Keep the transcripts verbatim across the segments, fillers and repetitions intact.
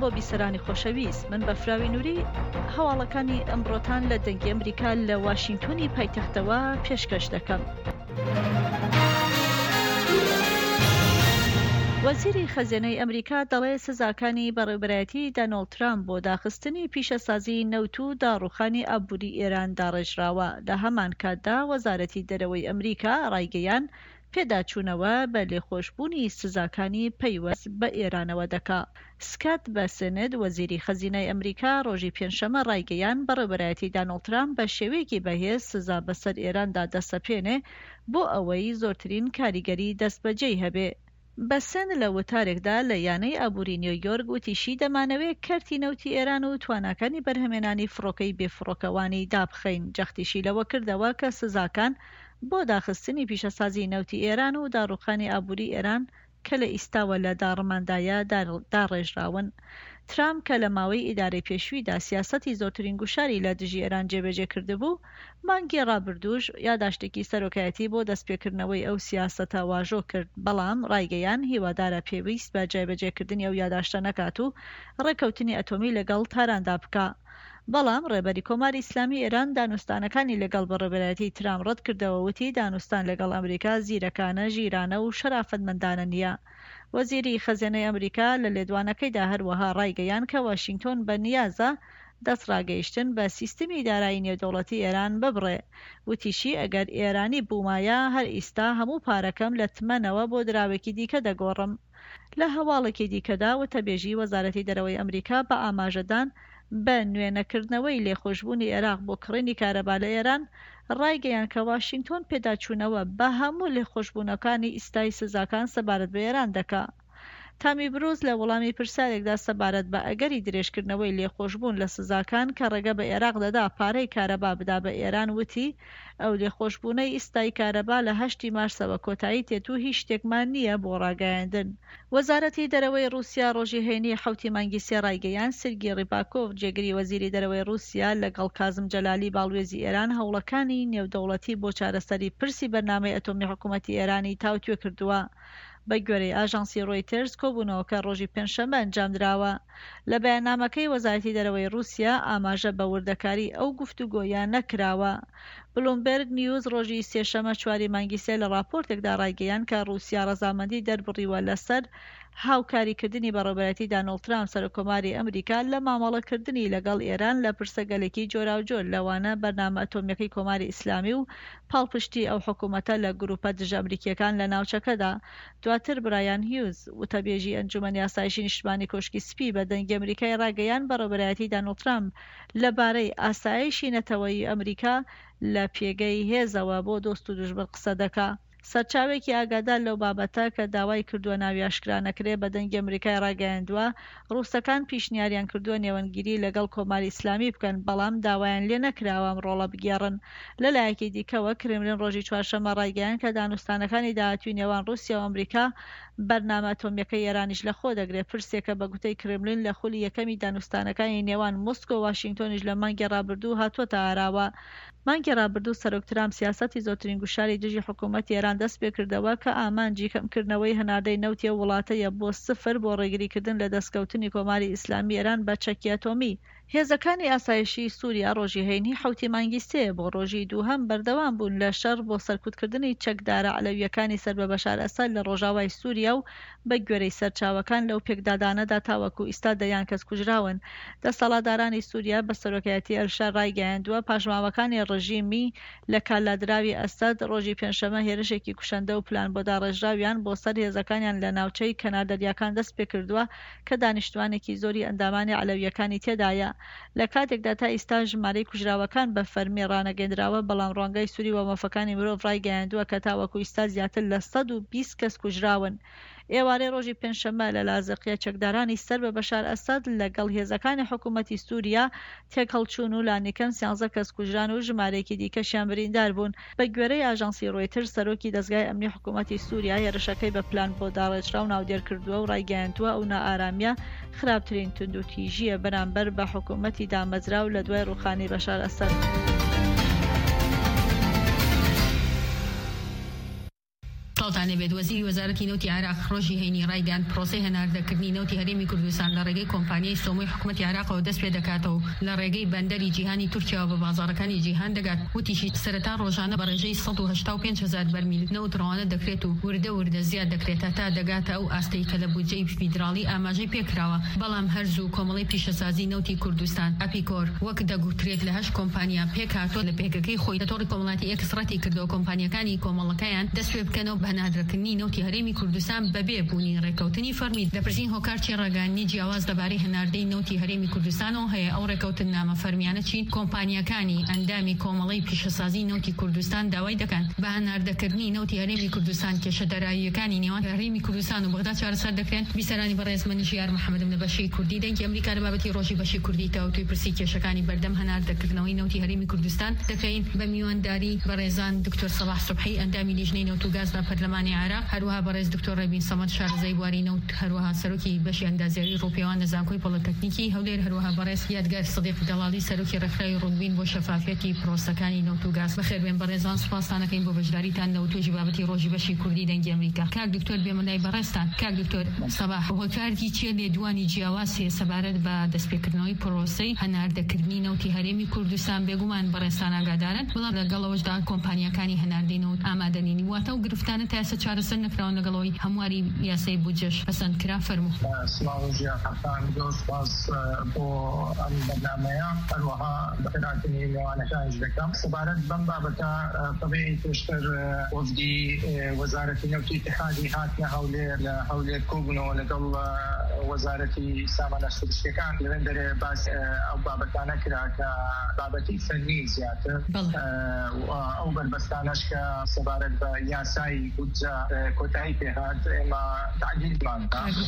بیسەرانی خۆشەویست، من بە فراوی نووری هەواڵەکانی ئەمڕۆتان لە دەنگی ئەمریکا لە واشنگتۆنی پایتەختەوە پێشکەش دەکەم. وەزیری خەزینەی ئەمریکا دەڵێ سزاکانی بەڕێوەبەرایەتی دۆناڵد ترامپ بۆ داخستنی پیشەسازی نەوت و داڕوخانی ئابووری ئێران داڕێژراوە. لە هەمان کاتدا وەزارەتی دەرەوەی ئەمریکا ڕایگەیان پێداچوونەوە بە لێخۆشبوونی سزاکانی پەیوەست بە ئێرانەوە دەکا. سکات بەسنت وەزیری خەزینەی ئەمریکا ڕۆژی پێنجشەممە ڕایگەیان بەڕێوەبەرایەتی دۆناڵد ترامپ بە شێوەیەکی بەهێز سزا بەسەر ئێراندا دەسەپێنێ بۆ ئەوەی زۆرترین کاریگەری دەستبەجێی هەبێ. بەسن لە وتارێکدا لە یانەی ئابووری نیویۆرک وتیشی دەمانەوێت کەرتی نەوتی ئێران و تواناکانی بەرهەمێنانی فڕۆکەی بێفڕۆکەوانی دابخەین. جەختیشی لەوە کردەوە کە سزاکان بۆ داخستنی پیشەسازی نەوتی ئێران و داڕوخانی ئابووری ئێران کە لە ئیستاوە لە داڕماندایە داڕێژراون. ترامپ کە لە ماوەی ئیدارەی پێشوویدا سیاسەتی زۆرترین گوشاری لە دژی ئێران جێبەجێ کردبوو، مانگی ڕابردووش یاداشتێکی سەرۆکایەتی بۆ دەستپێکردنەوەی ئەو سیاسەتە واژۆ کرد، بەڵام ڕایگەیان هیوادارە پێویست بە جێبەجێکردنی ئەو یاداشتە نەکات و ڕێکەوتنی ئەتۆمی لەگەڵ تاراندا بکە. بەڵام ڕێبەری کۆماری ئیسلامی ئێران دانوستانەکانی لەگەڵ بەڕێوەبەرایەتی ترامپ ڕەت کردەوە، وتی دانوستان لەگەڵ ئەمریکا زیرەکانە، ژیرانە و شەرافەتمەندانە نییە. وەزیری خەزینەی ئەمریکا لە لێدوانەکەیدا هەروەها ڕایگەیان کە واشنگتۆن بە نیازە دەستڕاگەیشتن بە سیستمی دارایی نێودەوڵەتی ئێران ببڕێ. وتیشی ئەگەر ئێرانی بوومایە هەر ئیستا هەموو پارەکەم لە تمەنەوە بۆ دراوێکی دیکە دەگۆڕم. لە هەواڵێکی دیکەدا وتەبێژی وەزارەتی دەرەوەی ئەمریکا بە ئاماژەدان بە نوێنەکردنەوەی لێخۆشبوونی عێراق بۆ کڕینی کارەبا لە ئێران ڕایگەیان کە واشنگتۆن پێداچوونەوە بە هەموو لێخۆشبوونەکانی ئیستای سزاکان سەبارەت بە ئێران دەکا. تامی بروز لە وەڵامی پرسیارێکدا سەبارەت بە ئەگەری درێژکردنەوەی لێخۆشبوون لە سزاکان کە ڕێگە بە عێراق دەدا پارەی کارەبا بدا بە ئێران، وتی ئەو لێخۆشبوونەی ئیستای کارەبا لە هەشتی مارسەوە کۆتایی تێت و هیچ شتێکمان نییە بۆ ڕاگەیاندن. وەزارەتی دەرەوەی رووسیا ڕۆژی هەینی حوتی مانگی سێ ڕایگەیان سێرگی ڕیپاکۆڤ جێگری وەزیری دەرەوەی رووسیا لەگەڵ کازم جەلالی باڵوێزی ئێران هەوڵەکانی نێودەوڵەتی بۆ چارەسەری پرسی بەرنامەی ئەتۆمی حکوومەتی ئێرانی تاوتوێ کردووە. بە گوێرەی ئاژانسی ڕۆیترز کۆبوونەوەکە ڕۆژی پێنجشەممە ئەنجامدراوە. لە بەیاننامەکەی وەزارەتی دەرەوەی رووسیا ئاماژە بە وردەکاری ئەو گفتوگۆیە نەکراوە. بلومبەرگ نیوز ڕۆژی سێشەممە چواری مانگی سێ لە راپۆرتێکدا ڕایگەیان کە رووسیا ڕەزامەندی دەربڕیوە لەسەر هاوکاریکردنی بەڕێوەبەرایەتی دۆناڵد ترامپ سەرۆکۆماری ئەمریکا لە مامەڵەکردنی لەگەڵ ئێران لە پرسەگەلێکی جۆراوجۆر، لەوانە بەرنامە ئەتۆمیەکەی کۆماری ئیسلامی و پاڵپشتی ئەو حکوومەتە لە گروپە دژە ئەمریکیەکان لە ناوچەکەدا. دواتر برایان هیوز وتەبێژی ئەنجومەنی ئاسایشی نیشتمانی کۆشکی سپی بە دەنگی ئەمریکای ڕاگەیان بەڕێوەبەرایەتی دۆناڵد ترامپ لەبارەی ئاسایشی نەتەوەیی ئەمریکا لە پێگەی هێزەوە بۆ دۆست و دوژمن قسە دەکا. سەرچاوێکی ئاگادار لەو بابەتە کە داوای کردووە ناوی ئاشکرا نەکرێ بە دەنگی ئەمریکای ڕاگەیاندووە ڕووسەکان پیشنیاریان کردووە نێوەنگیری لەگەڵ کۆماری ئیسلامی بکەن، بەڵام داوایان لێ نەکراوە ڕۆڵە بگێڕن. لەلایەکی دیکەوە کرێملین ڕۆژی چوارشەممە ڕایگەیان کە دانوستانەکانی داهاتووی نێوان رووسیا و ئەمریکا بەرنامە ئەتۆمیەکەی ئێرانیش لە خۆ دەگرێت. پرسێکە بە گوتەی کرێملین لە خولی یەکەمی دانوستانەکانی نێوان مۆسکۆ و واشنگتۆنیش لە مانگی ڕابردوو هاتووەتە ئاراوە. مانگی ڕابردوو سەرۆک ترامپ سیاسەتی زۆرترین گوشاری دژی حکوومەتی ئێران دەست پێ کردەوە کە ئامانجی کەمکردنەوەی هەناردەی نەوتیە وڵاتەیە بۆ سفر بۆ ڕێگریکردن لە دەستکەوتنی کۆماری ئیسلامی ئێران بە چەکی ئەتۆمی. هێزەکانی ئاسایشی سووریا ڕۆژی هەینی حوتی مانگی سێ بۆ ڕۆژی دووهەم بەردەوام بوون لە شەڕ بۆ سەرکوتکردنی چەکدارە عەلەویەکانی سەر بە بەشار ئەسەد لە ڕۆژاوای سووریا و بە گوێرەی سەرچاوەکان لەو پێکدادانەدا تاوەکو ئیستا دەیان کەس کوژراون. دەسەڵاتدارانی سووریا بە سەرۆکایەتی ئەرشاد ڕایگەیاندووە پاشماوەکانی ڕژیمی لە کالادراوی ئەسەد ڕۆژی پێنجشەممە هێرشێکی کوشەندە و پلان بۆ داڕێژراویان بۆ سەر هێزەکانیان لە ناوچەی کەناردەریاکان دەست پێ کردووە کە دانیشتوانێکی زۆری ئەندامانی عەلەویەکانی تێدایە. لە کاتێکدا تا ئیستا ژمارەی کوژراوەکان بە فەرمی ڕانەگەیەندراوە، بەڵام ڕۆنگەی سووری و مەفەکانی مرۆڤ ڕایگەیاندووە کە تاوەکو ئیستا زیاتر لە سەد و بیست کەس کوژراون. ئێوارەی ڕۆژی پێنجشەممە لە لازقیە چەکدارانی سەر بە بەشار ئەسەد لەگەڵ هێزەکانی حکوومەتی سووریا تێکەڵچوون و لانیکەم سیانزە کەس کوژران و ژمارەیەکی دیکەشیان بریندار بوون. بە گوێرەی ئاژانسی ڕۆیترز سەرۆکی دەزگای ئەمنی حکوومەتی سووریا هێرشەکەی بە پلان بۆ داڕێژراو ناودێر کردووە و ڕایگەیاندووە ئەو نائارامیە خراپترین توندوتیژیە بەرامبەر بە حکوومەتی دامەزراو لە دوای ڕووخانی بەشار ئەسەد. باڵتانە بێت وەزیری وەزارەتی نەوتی عێراق ڕۆژی هەینی ڕایگەاند پرۆسەی هەناردەکردنی نەوتی هەرێمی کوردستان لە ڕێگەی کۆمپانیای سۆمۆی حکوومەتی عێراقەوە دەست پێ دەکاتەوە لە ڕێگەی بەندەری جیهانی تورکیا و بە بازاڕەکانی جیهان دەگات. وتیشی سەرەتا ڕۆژانە بە ڕێژەی سەد و هەشتا و پێنج هەزار بەرمیل نەوت ڕەوانە دەکرێت و وردە وردە زیاد دەکرێتە تا دەگاتە ئەو ئاستەی کە لە بودجەی فیدراڵی ئاماژەی پێکراوە. بەڵام هەرز و کۆمەڵی پیشەسازی نەوتی کوردستان ئەپیکۆر وەک دەگوترێت لە هەشت کۆمپانیا پێکهاتۆ لە پێکەکەی خۆی لە تۆڕی کۆمەڵاتی ئێکسڕەتی کردەوە کۆمپانیەکانی کۆمەڵەکەیان دەست پێ بکەنەوە بە هەناردەکردنی نەوتی هەرێمی کوردستان بەبێ بوونی ڕێکەوتنی فەرمی. دەپرسین هۆکارچی ڕێگەاندنی جیاواز دەبارەی هەناردەی نەوتی هەرێمی کوردستانەوە هەیە ئەو ڕێکەوتن نامە فەرمیانە چین کۆمپانیەکانی ئەندامی کۆمەڵی پیشەسازی نەوتی کوردستان داوای دەکەن بە هەناردەکردنی نەوتی هەرێمی کوردستان کێشەدەراییەکانی نێوان هەرێمی کوردستان و بەغدا چارەسەر دەکرێن. بیسەرانی بەڕێز من ژیار محەممەدم لە بەشی کوردی دەنگی ئەمریکا لە بابەتی ڕۆژی بەشی کوردی تاوتوی پرسی کێشەکانی بەردەم هەناردەکردنەوەی نەوتی هەرێمی کوردستان دەکەین بە میوانداری بەڕێزان دکتۆر سەلاح سوبحی ئەندامی لیژنەی نەوت و گاز لە پەرلەمانی عێراق، هەروەها بەڕێز دکتۆر ڕەبین سەمەد شارەزای بواری نەوت، هەروەها سەرۆکی بەشی ئەندازیاری ڕووپێوان لە زانکۆی پۆلیتەکنیکی هەولێر، هەروەها بەڕێز یادگار سەدیق دەڵاڵی سەرۆکی ڕێکخراوی ڕوونبین بۆ شەفافیەتی پرۆسەکانی نەوت و گاز. بەخێربێن بەڕێزان، سوپاستانەکەین بۆ بەشداریتان لە توێژی بابەتی ڕۆژی بەشی کوردی دەنگی ئەمریکا. کاک دکتۆر بێمەلای بەڕێستان. کاک دکتۆر سەباح، هۆکارێکی چیە لێدوانی جیاواز هەیە سەبارەت بە دەستپێکردنەوەی پرۆسەی هەناردەکردنی نەوتی هەرێمی کوردستان؟ بێگومان بەڕێستان ئاگادارن، بەڵام لەگەڵەوەشدا کۆمپانیەکانی هەناردەی نەوت ئامادەنینی واتە و گرفتانە تا ئێستا چارەسەر نەکراون لەگەڵەوەی هەمواری یاسای بودجەش پەسەند کرا. فەرموو. سڵاو ژیانتان، دۆسپاس بۆ ئەم بەرنامەیە، هەروەها بەخێرهاتنی میوانەکانیش دەکەم. سەبارەت بەم بابەتە طبیعی پێشتر وەفدی وەزارەتی نەوتی اتحادی هاتنە هەولێر لە هەولێر کۆبوونەوە لەگەڵ وەزارەتی سامانە سروشتیەکان لەوێندەرێ باس ئەو بابەتانە کرا کە بابەتی فەرمی زیاتر ئەو بەربەستانەش کە سەبارەت بە یاسای بودجە کۆتایی پێهات ئێمە تعدیلمان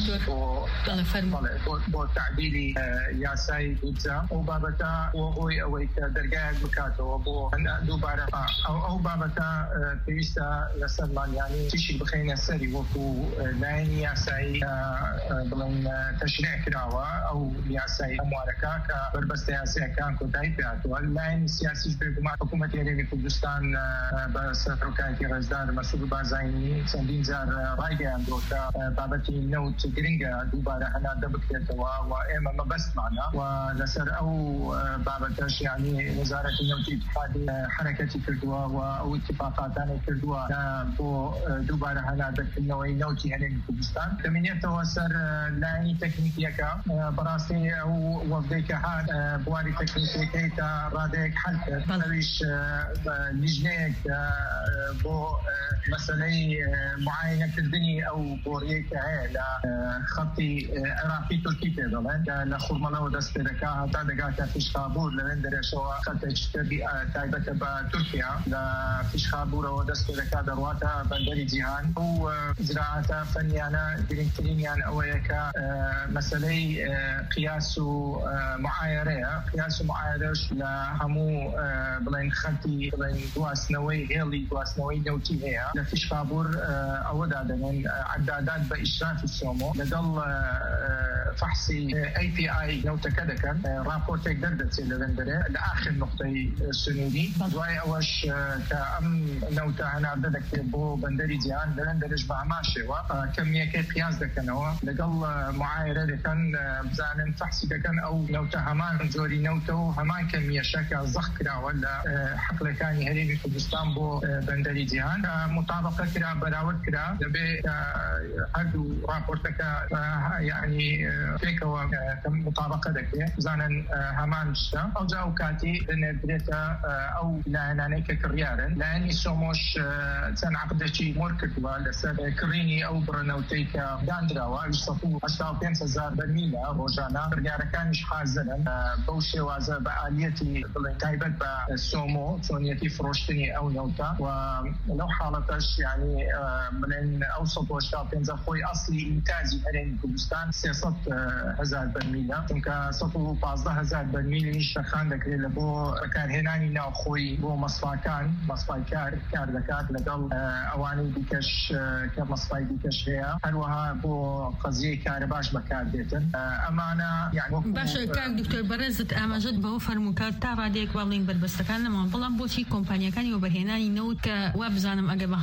بۆ تعدیلی یاسای بودجە ئەو بابەتە بۆی ئەوەی کە دەرگایەک بکاتەوە بۆ دووبارە ئەو بابەتە پێویستە لەسەرمان یانی تیشی بخەینە سەری وەکو لایەنی یاسایی بڵێن تەشریع کراوە ئەو یاسای هەموارەکە کە بەربەستە یاسایەکان کۆتایی پێهاتووە. لایەنی سیاسیش بێگومان حکوومەتی هەرێمی کوردستان بە سەرۆکایەتی ڕێزدار مەسعود بارزانانی چەندین جار ڕایگەیاندووە کە بابەتی نەوت گرنگە دووبارە هەناردە بکرێتەوە و ئێمە مەبەستمانە و لەسەر ئەو بابەتەش یانی وەزارەتی نەوتی اتحادی حرەکەتی کردووە و ئەو اتفاقاتانی کردووە بۆ دووبارە هەناردەکردنەوەی نەوتی هەرێمی کوردستان. دەمێنێتەوە سەر لایەنی تەکنیکیەکە. بەڕاستی ئەو وەفدەی کە هات بواری تەکنیکیەکەی تا ڕادەیەک حەل کرد، ئەویش لیژنەیەک بۆ مەسەلەی معاینەکردنی ئەو بۆڕیەی کە هەیە لە خەڵکی عێراقی تورکی پێ دەڵێن کە لە خوڕمەڵەوە دەست پێ دەکات هەتا دەگاتە فیشخابوور لەوێندەرێشەوە خەڵکێکی تایبەتە بە تورکیا لە فیشخابوورەوە دەست پێ دەکات دەڕواتە بەندەری جیهان. ئەو زراعەتە فەنیانە گرنگترینیان ئەوەیە کە مەسەلەی قیاس و معایرەیە. قیاس و معایرەش لە هەموو بڵێن خەتی بڵێن دواستنەوەی هێڵی دواستنەوەی نەوتی هەیە لە فیشخابوور ئەوەدا دەنێن عەدادات بە ئیشرافی سۆمۆ لەگەڵ فحصی ئەی پی ئای نەوتەکە دەکەن، راپۆرتێک دەردەچێت لەوێندەرێ لە ئاخر نقطەی سنووری. دوای ئەوەش کە ئەم نەوتە هەناردە دەکرێت بۆ بەندەری جیهان، لەوێندەرش بە هەمان شێوە کەمیەکەی قیاس دەکەنەوە لەگەڵ معایرە دەکەن، بزانن فحصی دەکەن ئەو نەوتە هەمان جۆری نەوتە و هەمان کەمیەشە کە زەخ کراوە لە حقلەکانی هەرێمی کوردستان بۆ بەندەری جیهان مطابقە کرا، بەراورد کرا. دەبێت هەردوو راپۆرتەکە یعنی پێکەوە مطابقە دەکرێت، بزانن هەمان شتە. ئەوجا و کاتی دەنێدرێتە ئەو لایەنانەی کە کڕیارن. لایەنی سۆمۆش چەند عەقدێکی مۆر کردووە لەسەر کڕینی ئەو بڕەنەوتەی کە دانراوە سەد و هەشتا و پێنج هەزار بەرمیلە ڕۆژانە. بڕیارەکانیش حازرن بەو شێوازە بە ئالیەتی بڵێن تایبەت بە سۆمۆ چۆنیەتی فرۆشتنی ئەو نەوتە و لەو حاڵەتەش یعنی بڵێن ئەو سەد و هەشتا و پێنج خۆی ئەسلی ئینتاجی هەرێمی کوردستان سێسەد هەزار بەرمیلە، چونکە سەد و پانزدە هەزار بەرمیلیش تەخان دەکرێت لە بۆ بەکارهێنانی ناوخۆی بۆ مەسفاکان مەسفای کار کار دەکات لەگەڵ ئەوانەی دیکەش کە مەسفای دیکەش هەیە، هەروەها بۆ قەزیەی کارە باش بەکاردێتن. ئەمانە باشە. کاک دکتۆر بەڕێزت ئاماژەت بەوە فەرمووکات تا ڕادەیەک باڵین بەربەستەکان نەماوە، بەڵام بۆچی کۆمپانیەکانی وەبەرهێنانی نەوت کە وا بزانم ئەگەر بە هەڵەتی نەگەی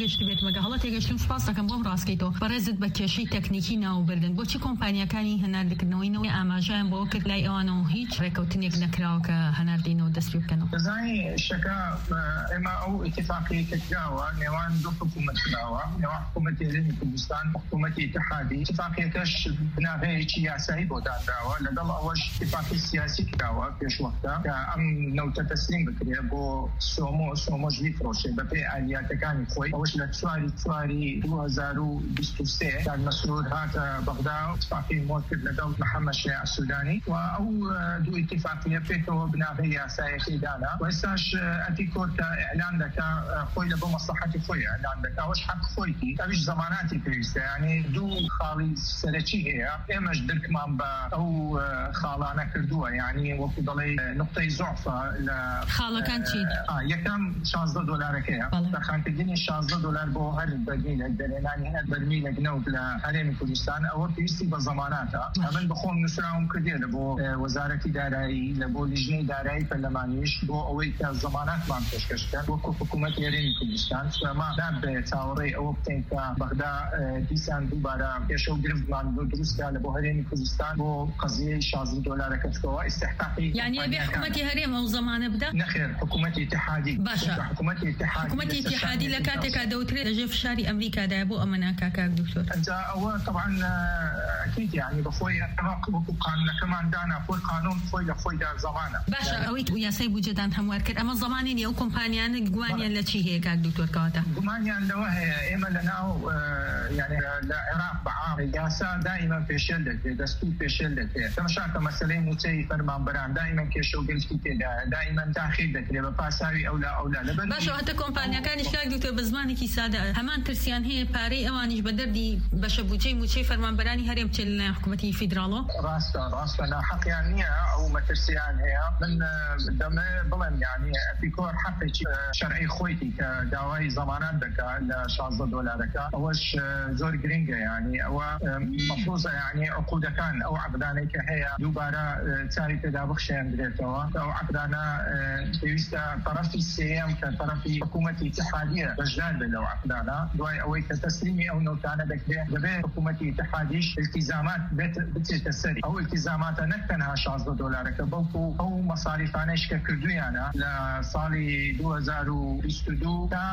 گەشت بێت مەگەڵە تێگەشتم سپاس دەکەم بۆم ڕاستکەیتەوە بەڕێزت بە کێشەی تەکنیکی ناوبردن بۆچی کۆمپانیەکانی هەناردەکردنەوەی ئاماژیان بۆ کرد لای ئەوانەوە هیچ ڕێکەوتنێک نەکراوە کە هەناردینەوە دەست پێ بکەنەوە دەزانی شەکە ئێمە ئەو ئیتفاقیە کە کراوە نێوان دوو حکوومەت کراوە نێوان حکوومەتی هەرێمی کوردستان و حکوومەتی اتحادی اتفاقیەکەش بناغەیەکی یاسایی بۆ دانراوە لەگەڵ ئەوەش اتفاقی سیاسی کراوە پێشوەختە کە ئەم نەوتە تەسلیم بکرێ بۆ سۆمۆ سۆمۆژ بیفرۆشێ بەپێی ئالیاتەکانی خۆی ئەوەش لە چواری چواری دوو هەزار و بیست و سێ کاک مەسعود هاتە بەغدا و اتفاقی مۆ کرد لەگەڵ محەممەد شێع السودانی و ئەو دوو اتفاقیە پێکەوە بناغەی یاسایەکەی دانا و ئێستاش ئەتیکۆر کە ئیعلان دەکا خۆی لە بۆ مەسلحەتی خۆی ئیعلان دەکا ئەوەش حەق خۆیتی ئەویش زەماناتی پێویستە یعنی دوو خاڵی سەرەکی هەیە ئێمەش درکمان بە ئەو خاڵانە کردووە یعنی وەکو دەڵێ نقطەی زۆعفە لە خاڵەکان چی؟ یەکەم شانزدە دۆلارەکەیە دەرخانکردنی شانزدە دۆلار بۆ هەر بەرمیلێک دەرێنانی هەر بەرمیلێک نەوت لە هەرێمی کوردستان ئەوە پێویستی بە زەماناتە من بخۆم نووسراوم کردێ لە بۆ وەزارەتی دارایی لە بۆ لیژنەی دارایی پەرلەمانیش بۆ ئەوەی کە زەماناتمان پێشکەشکرد وەکو حکوومەتی هەرێمی کوردستان ئەمە نابێت چاوەڕێی ئەوە بکەین کە بەغدا دیسان دووبارە پێشە و گرفتمان بۆ دروستکە لە بۆ هەرێمی کوردستان بۆ قەزیەی شانزدە دۆلارەکە بکەوە استحقاقی یعنی ئەبێ حکوومەتی هەرێم ئەو زەمانە بدە نەخێر حکوومەتی اتحادی باشە حکوومەتی اتحادی حکوومەتی اتحادی لە کاتێکا دەوترێت لەژێر فشاری ئەمریکادایە بۆ ئەمە ناکا کاک دکتۆر ئەنجا ئەوە طبعا ئەکید یعنی بەخۆی وەکو قانونەکەمان دانا خۆی قانون خۆی لە خۆیدا زەمانە باشە ئەوەی یاسای بودجەدان هەموار کرد ئەمە زەمانێنی ئەو کۆمپانیانە گومانیان لە چی هەیە کاک دکتۆر کەواتە گومانیان لەوە هەیە ئێمە لەناو یعنی لە عێراق بەعام یاسا دائما پێشێل دەکرێت دەستور پێشێل دەکرێت تەماشاکە مەسەلەی موچەی فەرمانبەران دائما کێشە و گرفتی تێدایە دائما تاخیر دەکرێت بە پاساوی ئەولا ئەولا لەبەر باشە هەتە کۆمپانیەکانیش کاک دکتۆر بە زمانێکی سادە هەمان ترسیان هەیە پارەی ئەوانیش بە دەردی بەشە بودجەی موچەی فەرمانبەرانی هەرێم بچێت لە حکوومەتی فیدراڵەوە ڕاستە ڕاستە ناحەقیان نییە ئەو مەترسیان هەیە من دەمێ بڵێم یعنی ئەپیکۆر حەقێکی شەرعی خۆیتی کە داوای زەمانات دەکات لە شانزدە دۆلارەکە ئەوەش زۆر گرنگە یعنی ئەوە مەفروضە یعنی عقودەکان ئەو عقدانەی کە هەیە دووبارە چاوی پێدا بخشێنرێتەوە ئەو عقدانە پێویستە طرفی سێیەم کە طرفی حکوومەتی اتحادیە بەشدار بێت لەو عقدانە دوای ئەوەی کە تەسلیمی ئەو نەوتانە دەکرێت دەبێت حکوومەتی اتحادیش التزامات بچێتە سەری ئەو التزاماتە نەک تەنها شانزدە دۆلارەکە بەڵکو ئەو مەصاریفانەش کە کردویانە لە ساڵی دوو هەزار و بیست و دوو تا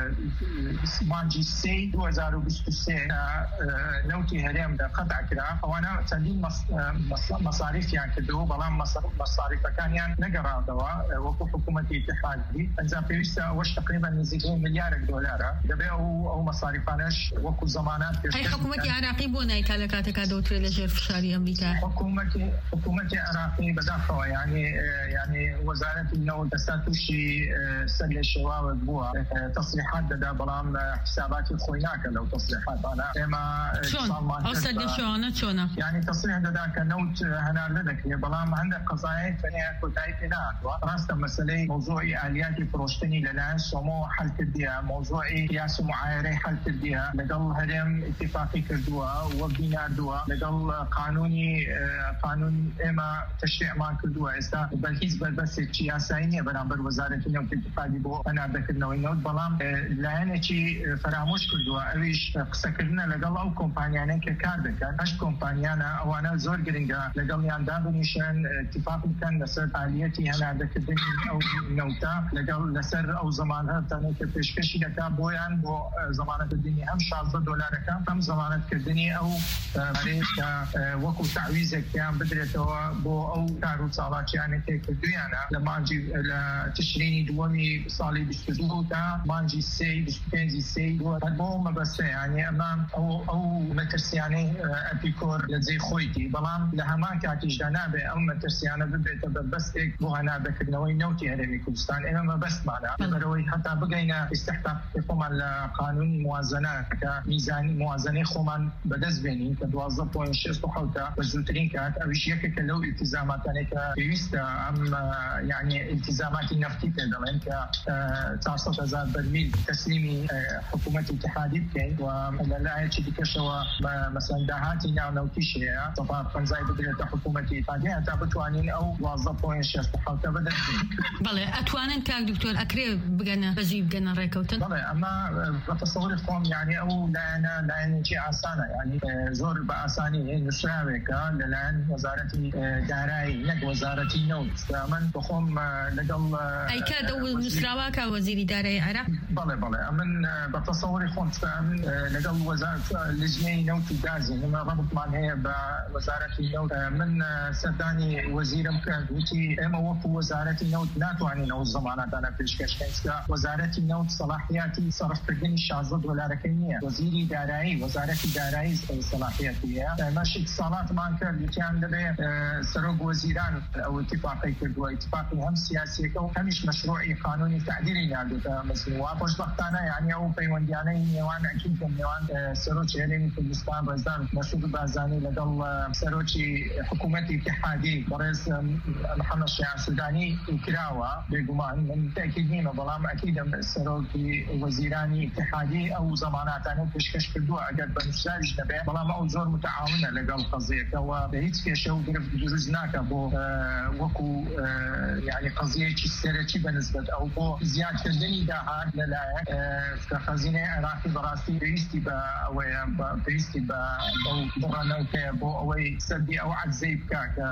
مانجی سێ دوو هەزار و بیست و سێ نەوتی هەرێم قەتع کرا ئەوانە چەندین مەصاریفیان کردەوە بەڵام مەصاریفەکانیان نەگەڕاندەوە وەکو حکوومەتی اتحادی ئەنجام پێویستە ئەوەش تقریبا نزیک ملیارێک دۆلارە دەبێت ئەو ئەو مەصاریفانەش وەکو زەمانات پێش حکوومەتی عێراقی بۆ نایتا لە کاتێکا دەوترێت لەژێر فشاری ئەمریکا حکوومەتی حکوومەتی عێراقی بەداخەوە یعنی یعنی وەزارەتی نەوت دەستا تووشی سەر لێ شێواوت بووە تەصریحات دەدا بەڵام حساباتی خۆی ناکە لەو تەصریحاتانە ئێمە ئەو سەر لێ شێوانە چۆنە یعنی تەصریح دەدا کە نەوت هەناردە دەکرێت بەڵام هەندێک قەزایەک تەنیا کۆتایی پێ نهاتوە ڕاستە مەسەلەی مۆزوعی ئالیاتی فرۆشتنی لەلایەن سۆمۆ حەل کردیە مۆزوعی قیاس و معایرەی حەل کردیە لەگەڵ هەرێم اتفاقی کردووە وە بیناردووە لەگەڵ قانونی قانون ئێمە تەشریعمان کردووە ئێستا بەرهیچ بەربەستێکی یاسایی نییە بەرامبەر وەزارەتی نەوت اتفاقی بۆ هەناردەکردنەوەی نەوت بەڵام لایەنێکی فرامۆش کردووە ئەویش قسەکردنە لەگەڵ ئەو کۆمپانیانەی کە کار دەکەن هەشت کۆمپانیانە ئەوانە زۆر گرنگە لەگەڵیان دابنیشن اتفاق بکەن لەسەر ئالیەتی هەناردەکردنی ئەو نەوتە لەگەڵ لەسەر ئەو زەمانە تەنێت کە پێشکەشی دەکات بۆیان بۆ زەمانەتکردنی هەم شانزدە دۆلارەکە هەم زەمانەتکردنی ئەو کە وەکو تعویزێکیان بدرێتەوە بۆ ئەو کار و چاڵاکیانە تێکردویانە لە مانجی لە تشرینی دووەمی ساڵی بیست و دوو تا مانجی سێ بیست و پێنجی سێ بۆ مەبەستە یعنی ئەمە ئەو ئەو مەترسیانەی ئەپیکۆر لە جێی خۆیتی بەڵام لە هەمان کاتیشدا نابێ ئەم مەترسیانە ببێتە بەربەستێک بۆ هەناردەکردنەوەی نەوتی هەرێمی کوردستان ئێمە مەبەستمانە لەبەرەوەی هەتا بگەینە ئیستحقاقی خۆمان لە قانونی موازنە کە میزانی موازنەی خۆمان بەدەست بێنین کە دوازدە پۆینت شەست و حەوتە بە زووترین کات ئەویش یەکێکە لەو ئیلتیزاماتانەی کە پێویستە ئەم یعنی ئیلتیزاماتی نەفتی پێ دەڵێن کە چوارسەد هەزار بەرمیل تەسلیمی حکوومەتی اتحادی بکەین و لەلایەکی دیکەشەوە مەسەڵەن داهاتی ناونەوتیش هەیە سەپا پەنجای بدرێتە حکوومەتی اتحادی هەتا بتوانین ئەو دوازدە پۆینت شەست و حەوتە بدەین بەڵێ ئەتوانن کاک دکتۆر ئەکرێ بگەنە بەزوی بگەنە ڕێکەوتن بەڵێ اما بتصور خۆم يعني او لایەنە لایەنێکی ئاسانە يعني زۆر بە ئاسانی نووسراوێکە لەلایەن وەزارەتی دارایی نەک وەزارەتی نەوت من بخۆم لەگەڵ ئەیکا نووسراوە کە وەزیری دارایی عێراق بەڵێ بەڵێ من بەتصوری خۆم من لەگەڵ وەزارەت لجنەی نەوت و گازی من ڕەبطمان هەیە بە وەزارەتی نەوت من سەردانی وەزیرم کرد وتی ئێمە وەکو وەزارەتی نەوت ناتوانین ئەو زەمانەتانە پێشکەشکەین وەزارەتی نەوت سەلاحیاتی سەرفکردنی شازدە دۆلارەکەی نییە وەزیری دارایی وەزارەتی دارایی سەلاحیاتیە ئێمەش ئیتساڵاتمان کرد وتیان دەبێت سەرۆک وەزیران ئەو اتفاقی کردووە اتفاقی هەم سیاسیەکە و هەمیش مەشروعی قانونی تعدیلی ناردوتە مەسنووە خۆشبەختانە یعنی ئەو پەیوەندیانەی نێوان ئەکیدم نێوان سەرۆکی هەرێمی کوردستان ڕێزدان مەسعود بارزانی لەگەڵ سەرۆکی حکوومەتی اتحادی بەڕێز محەممەد شیعە سودانی کراوە بێگومان من تاکید نیمە بەڵام ئەکیدم سەرۆکی وەزیرانی اتحادی ئەو زەماناتانە پێشکەش کردووە ئەگەر بە نووسراویش نەبێ بەڵام ئەو زۆر متعاونە لەگەڵ قەزیەکەوە بە هیچ کێشە و گرفت دروست ناکە بۆ وەکو یعنی قەزیەکی سەرەکی بەنسبەت ئەو بۆ زیادکردنی داهات لەلایەن کە خەزینەی عێراقی بەڕاستی پێویستی بە ئەوەیە پێویستی بە ئەو بڕانەوتەیە بۆ ئەوەی سەردی ئەو عەجزەی بکا کە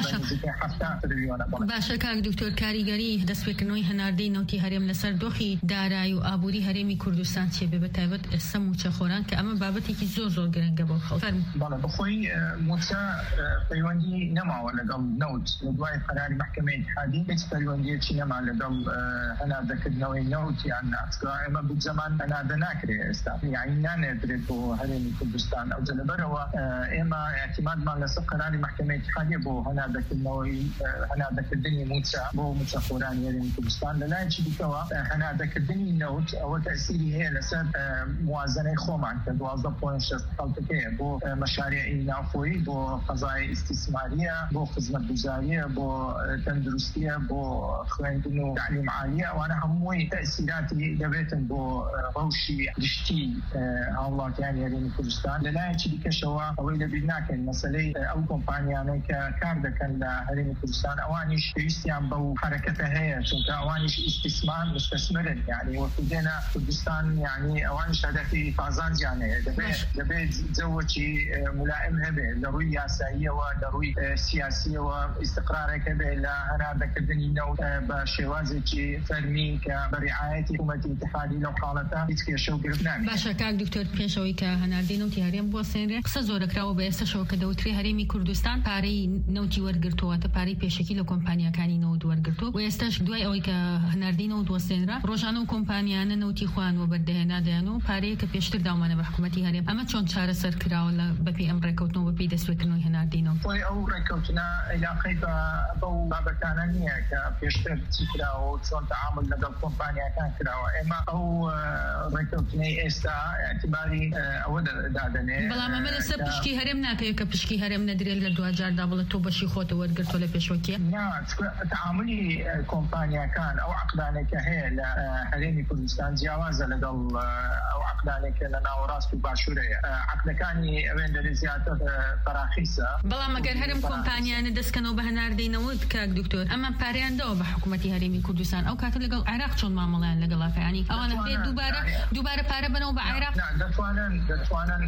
باشە کاک دکتۆر کاریگەری دەستپێکردنەوەی هەناردەی نەوتی هەرێم لەسەر دۆخی دارایی و ئابووری هەرێمی کوردستان چێ بێ بەتایبەت ئێستا موچەخۆران کە ئەمە بابەتێکی زۆر زۆر گرنگە بۆ خەڵک بەڵێ بخۆی موچە پەیوەندی نەماوە لەگەڵ نەوت لە دوای قەراری محکەمەی اتحادی هیچ پەیوەندیەکی نەما لەگەڵ هەناردەکردنەوەی نەوت یان ناتکە ئێمە بجەمان هەناردە ناکرێت ئێستا یعنی نانێدرێت بۆ هەرێمی کوردستان ئەو جەلەبەرەوە ئێمە اعتمادمان لەسەر قەراری محکەمەی اتحادی بۆ هەناردەکردنەوەی هەناردەکردنی موچە بۆ موچەخۆرانی هەرێمی کوردستان لەلایەکی دیکەوە هەناردەکردنی نەوت ئەوە تەسیری هەیە لەسەر موازنەی خۆمان کە دوازدە پۆینت شەست حەوتەکەیە بۆ مەشاریعی ناوخۆیی بۆ قەزای ئیستیسماریە بۆ خزمەتگوزاریە بۆ تەندروستیە بۆ خوێندن و تعلیم عالیە ئەوانە هەمووی تەسیراتی دەبێتن بۆ ڕەوشی گشتی هاوڵاتیانی هەرێمی کوردستان لەلایەکی دیکەشەوە ئەوەی لەبیر ناکەین مەسەلەی ئەو کۆمپانیانەی کە کار دەکەن لە هەرێمی کوردستان ئەوانیش پێویستیان بەو حرەکەتە هەیە چونکە ئەوانیش ئیستیسمار مستەثمرن یعنی وەکو دێنە کوردستان یعنی ئەوانیش هەدەفی پازانجیان هەیە دەبێت دەبێت جەوەکی ملائم هەبێ لە ڕووی یاساییەوە لە ڕووی سیاسیەوە ئیستقرارێک هەبێ لە هەناردەکردنی نەوت بە شێوازێکی فەرمی کە بە ڕیعایەتی حکوومەتی اتحادی لەو حاڵەتە هیچ کێشە و گرفت نامێت. باشە کاک دکتۆر پێشەوەی کە هەناردەی نەوتی هەرێم بوەسێنرێ قسە زۆرەکراوە بە ئێستاشەوە کە دەوترێ هەرێمی کوردستان پارەی نەوتی وەرگرتووەتە پارەی پێشەکی لە کۆمپانیەکانی نەوت وەرگرتووە و ئێستاش دوای ئەوەی کە هەناردەی نەوت وەسێنرا ڕۆژانە و کۆمپانیانە نەوتی خۆیان وەبەردەهێنا دەیان و پارەیە کە پێشتر داوامانە بە حکوومەتی هەرێم ئەمە چۆن چارەسەر کراوە لە بەپێی ئەم ڕێکەوتنەوە بەپێی دەستپێکردنەوەی هەناردەی نەوت؟ ئەو ڕێکەوتنە علاقەی بەو بابەتانە نییە کە پێشتر چی کراوە و چۆن تەعامل لەگەڵ کۆمپانیەکان کراوە ئێمە ئەو ڕێکەوتنەی ئێستا اعتباری ئەوە دادەنێ بەڵام ئەمە لەسەر پشکی هەرێم ناکەوێت کە پشکی هەرێم نەدرێت لە دوجاردا بڵێ تۆ بەشی خۆتە وەرگرتۆ لە پێشوەکیە تعاملی کۆمپانیەکان ئەو عقدانێکە هەیە لە هەرێمی کوردستان جیاوازە لەگەڵ ئەو عقدانێکە لە ناوەڕاست و باشوورەیە عقدەکانی ئەوێن دەرێ زیاتر فەراخیسە بەڵام ئەگەر هەرم کۆمپانیانە دەستکەنەوە بە هەناردەینەوەت کاک دکتۆر ئەمە پارەیاندەوە بە حکوومەتی هەرێمی کوردستان ئەو کاتە لەگەڵ عێراق چۆن مامەڵیان لەگەڵاکە ینی ئەوانە بێت دووبارە دووبارە پارە بنەوە بە عێراق دەتوانن دەتوانن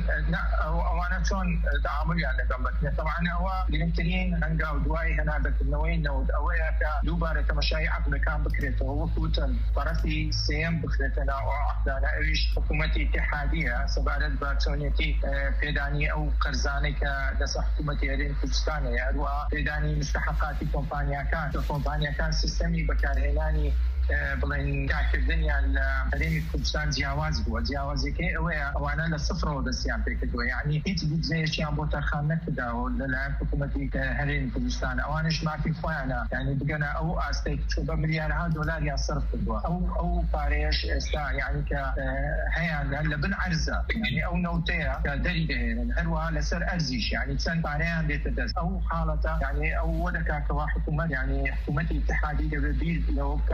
ئەوانە چۆن تعاملیان لەگەڵ بکرێت طبعا ئەوە گرنگترین هەنگاو دوای هەناردەکردنەوەی نەوت ئەوەیە کە دووبارە تەماشای عقدەکان بکرێتەوە وەکوتن طرفی سێم بخرێتە ناو عقدانە ئەویش حکوومەتی اتحادیە سەبارەت بە چۆنیەتی پێدانی ئەو قەرزانەی کە لەسەر حکوومەتی هەرێمی کوردستانەیە هەروەها پێدانی مستحقاتی کۆمپانیەکان کە کۆمپانیەکان سیستەمی بەکارهێنانی بڵێن کارکردنیان لە هەرێمی کوردستان جیاواز بووە جیاوازەکەی ئەوەیە ئەوانە لە سفرەوە دەستیان پێکردووە یعنی هیچ بودجەیەکیان بۆ تەرخان نەکرداوە لەلایەن حکوومەتی هەرێمی کوردستان ئەوانش مافی خۆیانە یعنی بگەنە ئەو ئاستەی بە ملیارها دۆلاریان سەرف کردووە ئەو ئەو پارەیەش ئێستا یعنی کە هەیە لە بن عەرزە یعنی ئەو نەوتەیە کە دەری دەهێنن هەروەها لەسەر ئەرزیش یعنی چەند پارەیان دێتە دەست ئەو حاڵەتە یعنی ئەو وەدەکاتەوە حکوومەت یعنی حکوومەتی اتحادی دەبێت بیر لەوە بکاتەوە کە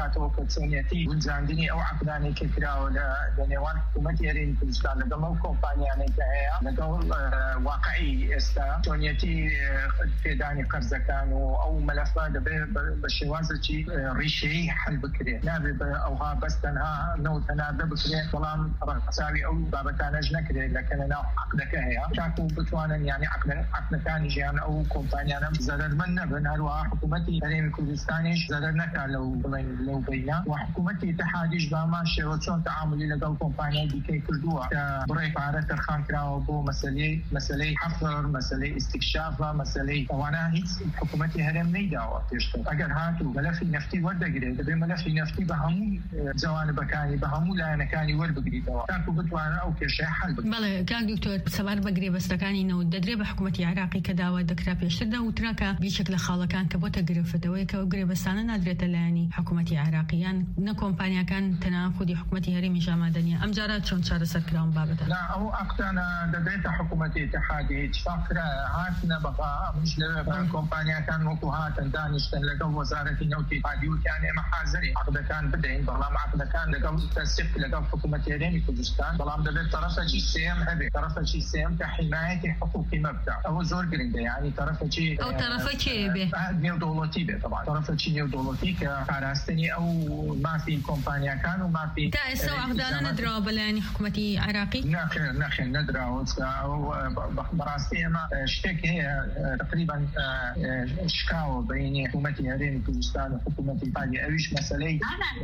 چۆنیەتی گونجاندنی ئەو عقدانی کە کراوە لە نێوان حکوومەتی هەرێمی کوردستان لەگەڵ ئەو کۆمپانیانەی کە هەیە لەگەڵ واقعی ئێستا چۆنیەتی پێدانی قەرزەکان و ئەو مەلەفە دەبێت بە شێوازێکی ڕیشەیی حل بکرێت نابێت ئەوها بەس تەنها نەوت هەناردە بکرێت بەڵام ڕەچاوی ئەو بابەتانەش نەکرێت لەکە لە ناو عقدەکە هەیە تاکو بتوانن یعنی عقدەکانی ژیان ئەو کۆمپانیانە زەرمەند نەبن هەروەها حکوومەتی هەرێمی کوردستانیش زەرەر نەکات لەو بڵێن لەو بینە و حکوومەتی اتحادیش بامان شێوە چۆن تەعاملی لەگەڵ کۆمپانیای دیکەی کردووە کە بڕێ پارە تەرخان کراوە بۆ مەسەلەی مەسەلەی حفر مەسەلەی استیکشاف مەسەلەی ئەوانە هیچ حکوومەتی هەرێم نەیداوە پێشتر ئەگەر هاتوو مەلەفی نەفتی وەردەگرێت دەبێت مەلەفی نەفتی بە هەموو جوانبەکانی بە هەموو لایەنەکانی وەربگریتەوە تاکو بتوانن ئەو کێشەیە حل بکەن. بەڵێ کاک دکتۆر سەبار بە گرێبەستەکانی نەوت دەدرێت بە حکوومەتی عێراقی کە داوا دەکرا پێشتردا وتراکە بیشێک لە خاڵەکان کە بۆتە گرفتەوەی کە ئەو گرێبەستانە نادرێتە لایەنی حکوومەتی عێراقیان نە کۆمپانیەکان تەنها خودی حکوومەتی هەرێمی ژامادەنیە ئەم جارە چۆن چارەسەرکراون بابەتە؟ لا ئەو عقدانە دەبێتە حکوومەتی اتحادی اتفاقرا هاتنە بەقا ئەمش لە کۆمپانیەکان وەکو هاتن دانیشتن لەگەڵ وەزارەتی نەوتی اتحادی وتیان ئێمە حازری عقدەکان بدەین بەڵام عقدەکان لەگەڵ تەسیق لەگەڵ حکوومەتی هەرێمی کوردستان بەڵام دەبێت طرفێکی سێم هەبێت طرفێکی سێم کە حیمایەتی حقوقی مەبدا ئەوە زۆر گرنگە یعنی طرفێکی ئەو طرفە کێ بێ نێودەوڵەتی بێت طبعا طرفێکی نێودەوڵەتی کە پاراستنی ئەو مافی کۆمپانیەکان و مافی تا ئێستا عقدانە نەدراوە بەلایەنی حکوومەتی عێراقی؟ نەخێر نەخێر نەدراوە بەڕاستی ئێمە شتێک هەیە تقریبا شکاوە بەینی حکوومەتی هەرێمی کوردستان و حکوومەتی اتحادی ئەویش مەسەلەی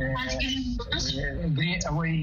ئەوەی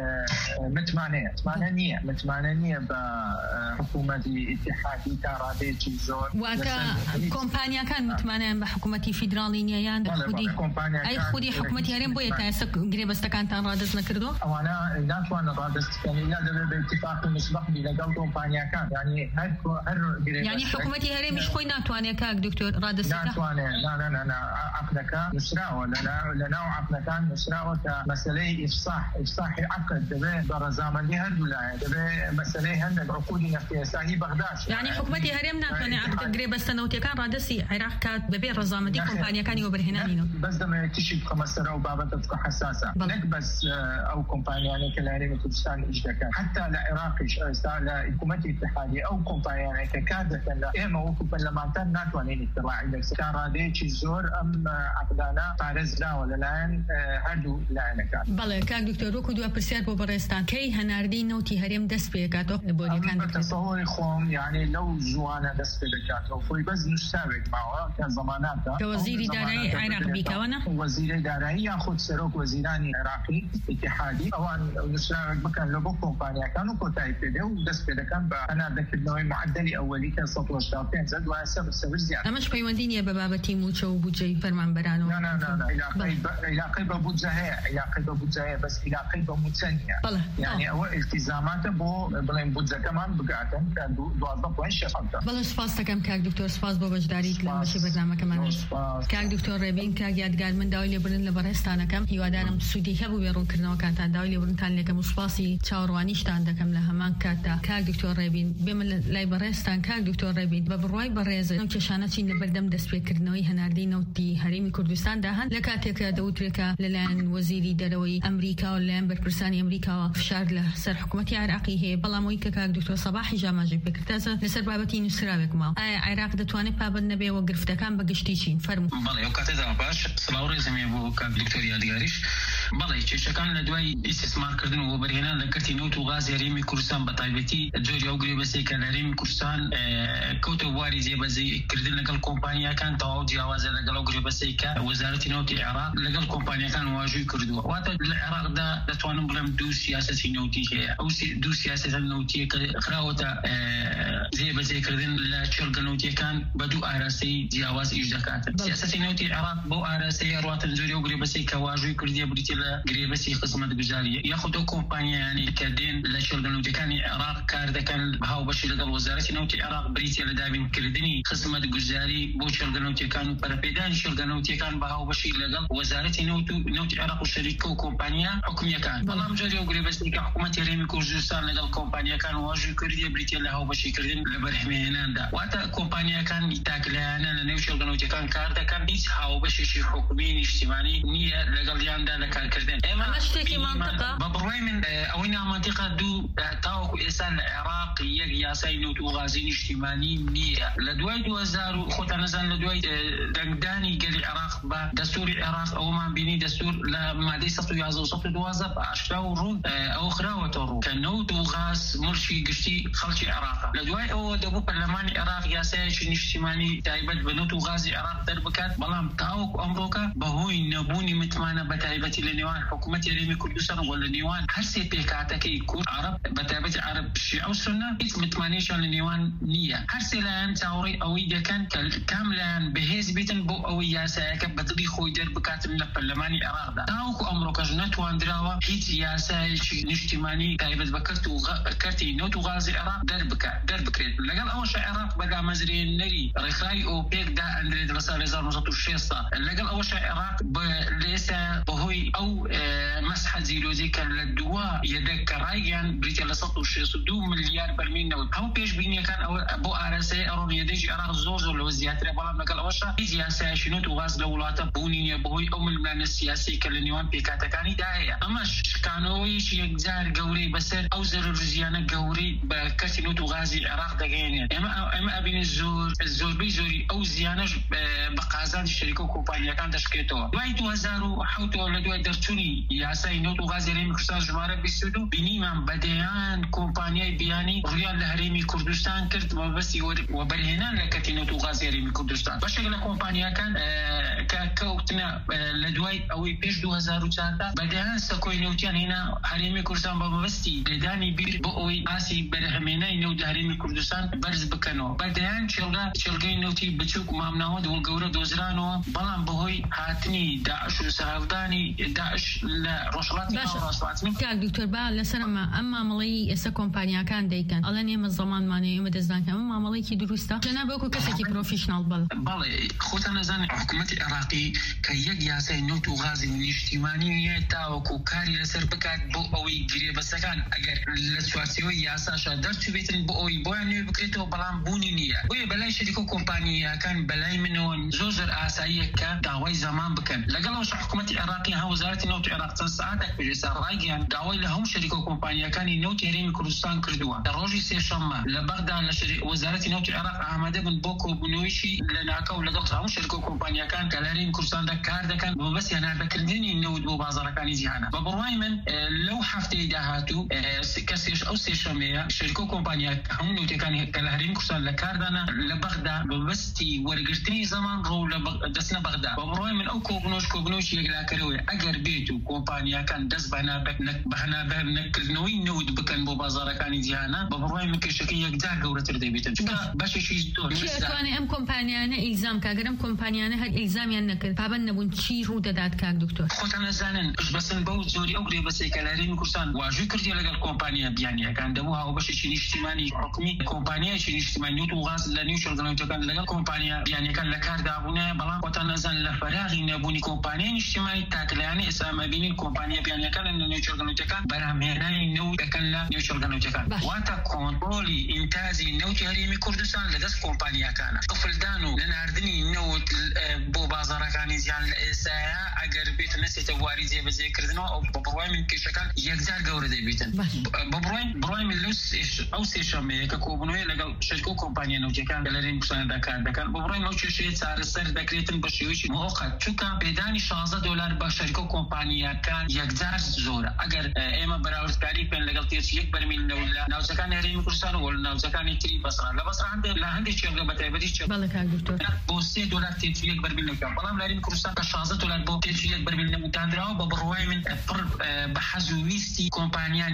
متمانەیە متمانە نییە متمانە نییە بە حکوومەتی اتحادی تا ڕادێکی زۆر واکە کۆمپانیەکان متمانەیان بە حکوومەتی فیدراڵی نیەیان خودی ئەی خودی حکوومەتی هەرێم بۆیە تا ئێستا گرێبەستەکانتان ڕادەست نەکردووە؟ ئەوانە ناتوانن ڕادەستکەن لا دەبێت بە اتفاقی مسبقی لەگەڵ کۆمپانیەکان یعنی هەر هەر یعنی حکوومەتی هەرێمیش خۆی ناتوانێت کاک دکتۆر ڕادەستەکە ناتوانێت لا لا لا عقدەکە نووسراوە لەناو عقدەکان نووسراوە کە مەسەلەی ئیفصاح ئیفصاحی عقد دەبێت بە ڕەزامەندی هەردوو لایەن دەبێت مەسەلەی هەندێک عقودی نەفتی ئێستاهی بەغداد یعنی حکوومەتی هەرێم ناتوانێت عقد گرێبەستە نەوتیەکان ڕادەستی عێراق کات بەبێ ڕەزامەندی کۆمپانیەکانی وەبەرهێنانینەوە بەس دەمەوێت تیشی بخەمە سەر ئەو بابەتە بکە حەساسە نەک بەس ئەو کۆمپانیانەی کە لە هەرێمی کوردستان ئیش دەکەن حتا لە عێراقیش ئێستا لە حکوومەتی اتحادی ئەو کۆمپانیانەی کە کار دەکەن لە ئێمە وەکو پەرلەمانتەر ناتوانین ئیتیڕاعی دەکەین کە ڕادەیەکی زۆر ئەم عقدانە پارێزراوە لەلایەن هەردوو لایەنەکان. بەڵێ کاک دکتۆر وەکو دووە پرسیار بۆ بەڕێستان کەی هەناردی نەوتی هەرێم دەست پێ دەکاتەوە لە بۆریەکان تەسەووری خۆم یعنی لەو جوانە دەست پێ دەکاتەوە خۆی بەس نووساوێک ماوە کە زەماناتە کە وەزیری دارایی عێراق بیکەوەنە وەزیری دارایی یاخود سەرۆک وەزیرانی عێراقی اتحادی ئەوان نووسراوێک بکەن لە بۆ کۆمپانیەکان و کۆتایی پێدێ و دەست پێ دەکەن بە هەناردەکردنەوەی معدەلی ئەوەلی کە سەد و هەشتا و پێنج دوایە سەبر سەبر زیاد. ئەمەش پەیوەندی نییە بە بابەتی موچە و بودجەی فەرمانبەرانەوە؟ نا نا نا علاقەی بە بودجە هەیە علاقەی بە بودجە هەیە بەس علاقەی بە موچە نییە یعنی ئەوە التیزاماتە بۆ بڵێن بودجەکەمان بگاتن کە دوازدە پۆینت شەش بەڵێ سوپاس دەکەم کاک دکتۆر سوپاس بۆ بەشداریت لە بەشی بەرنامەکەمان کاک دکتۆر ڕێبین کاک یادگار من داوای لێبرن لە بەڕێستانەکەم هیوادارم سوودی هەبوو بێ ڕوونکردنەوەکانتان داوای لێبرنتان لێکەم و سوپاسی چاوەڕوانیشتان دەکەم لە هەمان کاتدا کاک دکتۆر ڕێبین بێمە لای بەڕێستان کاک دکتۆر ڕێبین بە بڕوای بەڕێز ئەم کێشانە چین لە بەردەم دەستپێکردنەوەی هەناردەی نەوتی هەرێمی کوردستاندا هەن لە کاتێکە دەوترێکە لەلایەن وەزیری دەرەوەی ئەمریکا و لەلایەن بەرپرسانی ئەمریکاوە فشار لە سەر حکوومەتی عێراقی هەیە بەڵام ئەوەی کە کاک دکتۆر سەباحی ژاماژەی پێکردازە لەسەر بابەتی نووسراوێک ماوە ئایا عێراق دەتوانێت پابند نەبێەوە گرفتەکان بە گشتی چین فەرموو. بەڵێ ئەو کاتێدا باش سڵاو ڕێزەمێ بۆ کاک دکتۆر یادگاریش بەڵێ کێشەکان لە دوای ئیسtismarکردن و وەبەرهێنان لە کەرتی نەوت و غازی هەرێمی کوردستان بە تایبەتی جۆری ئەو گرێبەستەی کە لە هەرێمی کوردستان کەوتە بواری جێبەجێکردن لەگەڵ کۆمپانیەکان تەواو جیاوازە لەگەڵ ئەو گرێبەستەی کە وەزارەتی نەوتی عێراق لەگەڵ کۆمپانیەکان واژووی کردووە واتە لە عێراقدا دەتوانم بڵێم دوو سیاسەتی نەوتی هەیە ئەو دوو سیاسەتە نەوتیە کە خراوەتە جێبەجێکردن لە چێلگە نەوتیەکان بە دوو ئاراستەی جیاواز ئیش دەکاتن سیاسەتی نەوتی عێراق بۆ ئاراستەی ڕاتن جۆری ئەو گرێبەستەی کە واژووی کردیە بریتە لا قريبسي خدمة گزاري ياخذ كومبانيا يعني كدين لشغلانوتيكان عراق كارد كان بهاو بشي لقى وزارة نوتي عراق بريتي لدابين كردني خدمة گزاري بو شغلانوتيكان بربيدان شغلانوتيكان بهاو بشي لقى وزارة نوتو نوتي عراق وشركة وكومبانيا حكومية كان والله مجري وقريبسي كحكومة ريمي كردستان لقى الكومبانيا كان واجو كردي بريتي لهاو بشي كردن لبرحمي هناندا واتا كومبانيا كان يتاكلana لنيو شغلانوتيكان كارد كان بيس هاو بشي شي حكومي اجتماعي نية لقى ياندا لكان كردن اما اشتكي منطقة ببروي من اوينا منطقة دو تاوكو إسان العراق ياسين وغازين اجتماعي نية لدواي دو هزار خوتا نزان لدواي دنقداني قال العراق با دستور العراق او ما بيني دستور لما دي سطو يازو سطو دوازب اشتاو رو او خراوة رو كانو دو غاز مرشي قشتي خلشي عراق لدواي او دبو برلمان العراق ياسين اجتماعي تايبت بنوتو غازي العراق دربكات بلام تاوكو امروكا بهوي نبوني متمانا بتايبتي لنيوان حكومة ريمي كردستان ولا نيوان هرسي بيكاتكي كورد عرب بتابت عرب شيعة وسنة إيش متمانيشان لنيوان نية هرسي لان تاوري أويدا كان كاملا بهيز بيتن بو أويا سايك بتضي خوي در بكات من البرلماني العراق دا تاوكو أمريكا جنات واندراوا هيت يا سايش نجتماني تايبت بكرتو كرتي نوتو غازي العراق در بكا در بكريت لقال أول شيء العراق بقى مزرين نري رخاي أو بيك دا أندريد رسالة هزار وستة وشيستا لقال أول شيء العراق ليس بهوي أو مسحة زيلوزي كان للدواء يدك رايان بريتي لسطو شيسو دو مليار برميل نود هاو بيش بيني كان أبو أرسي أرون يديجي أراغ زوزو لو زياتري بلام نقل أوشا إيزي سياشنوت وغاز لولاتا بوني يبهوي أو ملمان السياسي كالنيوان بيكاتا كاني داهية أماش كانويش يقزار قوري بسر أو زر رزيانا قوري بكاتنوت وغازي عراق دقيني أما أما أبين الزور الزور بيزوري أو زيانا بقازان الشركة وكومبانيا كان تشكيتو دواي دو هزارو حوتو لدواي درتوني ياساي نوت وغازي ريمي كردستان جمارة بيسودو بنيمان بديان كومبانيا بياني ريال لهريمي كردستان كرت وبس وبرهنان لكاتنوت وغازي ريمي كردستان بشكل كومبانيا كان كوتنا لدواي أو بيش دو هزارو تاتا بديان سكوي نوتيان هنا هريمي كردستان بمبستي لداني بير بقوي آسي برهميناي نوت هريمي كردستان برز بكنو بديان شلغا شلغي نوتي بتشوك مامناود والقورة دوزرانو بلان بهوي هاتني داعش وسهافداني داعش لرشلاتي وراسلاتي كاك دكتور با لسرما اما عملي اسا كومبانيا كان ديكن الان يم الزمان ماني يم دزدان كان اما عملي كي درستا جنابكو كسكي بروفيشنال بل بل خوتنا زان حكومه العراقي كيك ياسي نوت وغازي الاجتماعي تاوكو كاري لسر بكات بو اوي جري بس كان اگر لسواسيو ياسا شادر تبيتن بو اوي بو اني بكريتو بلان بوني نيه بو بلاي شركه كومبانيا كان بلاي منون زوزر اسايه كان داوي زمان بكن لقالوا حكومه العراقي ها وزاره نوت العراق ساعتك بجسار رايجان داوي لهم شركه كومبانيا كان نوت ريمي كردستان كردوا دروجي سي شما لبغدا لشركه وزاره نوت العراق احمد بن بوكو بنويشي لناكا ولقلت هم شركه كومبانيا كان كلارين كردستان دكار دكان بس انا بكردني نود بو بازار كان جهانا ببروي من لو حفتي دهاتو كسيش او سي شميه شركه كومبانيا هم نوت كان كلارين كردستان لكاردنا لبغدا ببستي ورغرتني زمان رو دسنا بغدا ببروي من او كوبنوش كوبنوش يقلا كروي اگر بيتو كومبانيا كان دز بنا بنك بهنا بنك نوي نود بكن بو بازار كان جهانا ببروي من كشكي يقدر قوره تردي بيتن باش شي دور شي ام كومبانيانا الزام كاغرم كومبانيانا هاد الزام ينك بابن نبون شي رو دادات كاك دكتور خوتنا زانن بس بو زوري اوغري بس كلارين كورسان واجو كردي لقال كومبانيا بيانيا كان دموها وباش شي اجتماعي حكومي كومبانيا شي اجتماعي نوت وغاز لنيو شغلانه كان لقال كومبانيا بيانيا كان لكار دابونه بلا خوتنا زان لفراغي نبوني كومبانيا اجتماعي تاكلاني اسما بين الكومبانيا بيانيا كان نيو شغلانه كان برامهناي نو كان لا نيو شغلانه كان واتا كنترولي انتازي نو هريمي كردستان لدس كومبانيا كان قفل دانو لناردني نو بو بازار كان زيان الاسايا اگر بيت نسي تواري زي بزي كردنا او ببروي من كشكان يقدر قوره دي بيتن ببروي بروي من لوس او سي شمي كوبنوي لقال شركه كومبانيا نو كان بلرين كسان دكان دكان ببروي نو شي صار سر دكريتن بشويش مؤقت چون كان بداني شانزده دلار با شركه كومبانيا كان يقدر زور اگر اما براورتاري بين لقال تيس يك برميل نو نو كان هريمي كردستان ولا نو كان تري بصره لا بصره عند لا عندي شغله بتعبدي بالك دكتور بو سي دولار تيس يك برميل كان بلام لارين كردستان شانزده دولار بو تيس يك برميل متاندرا ببروي من بحزويستي كومبانيا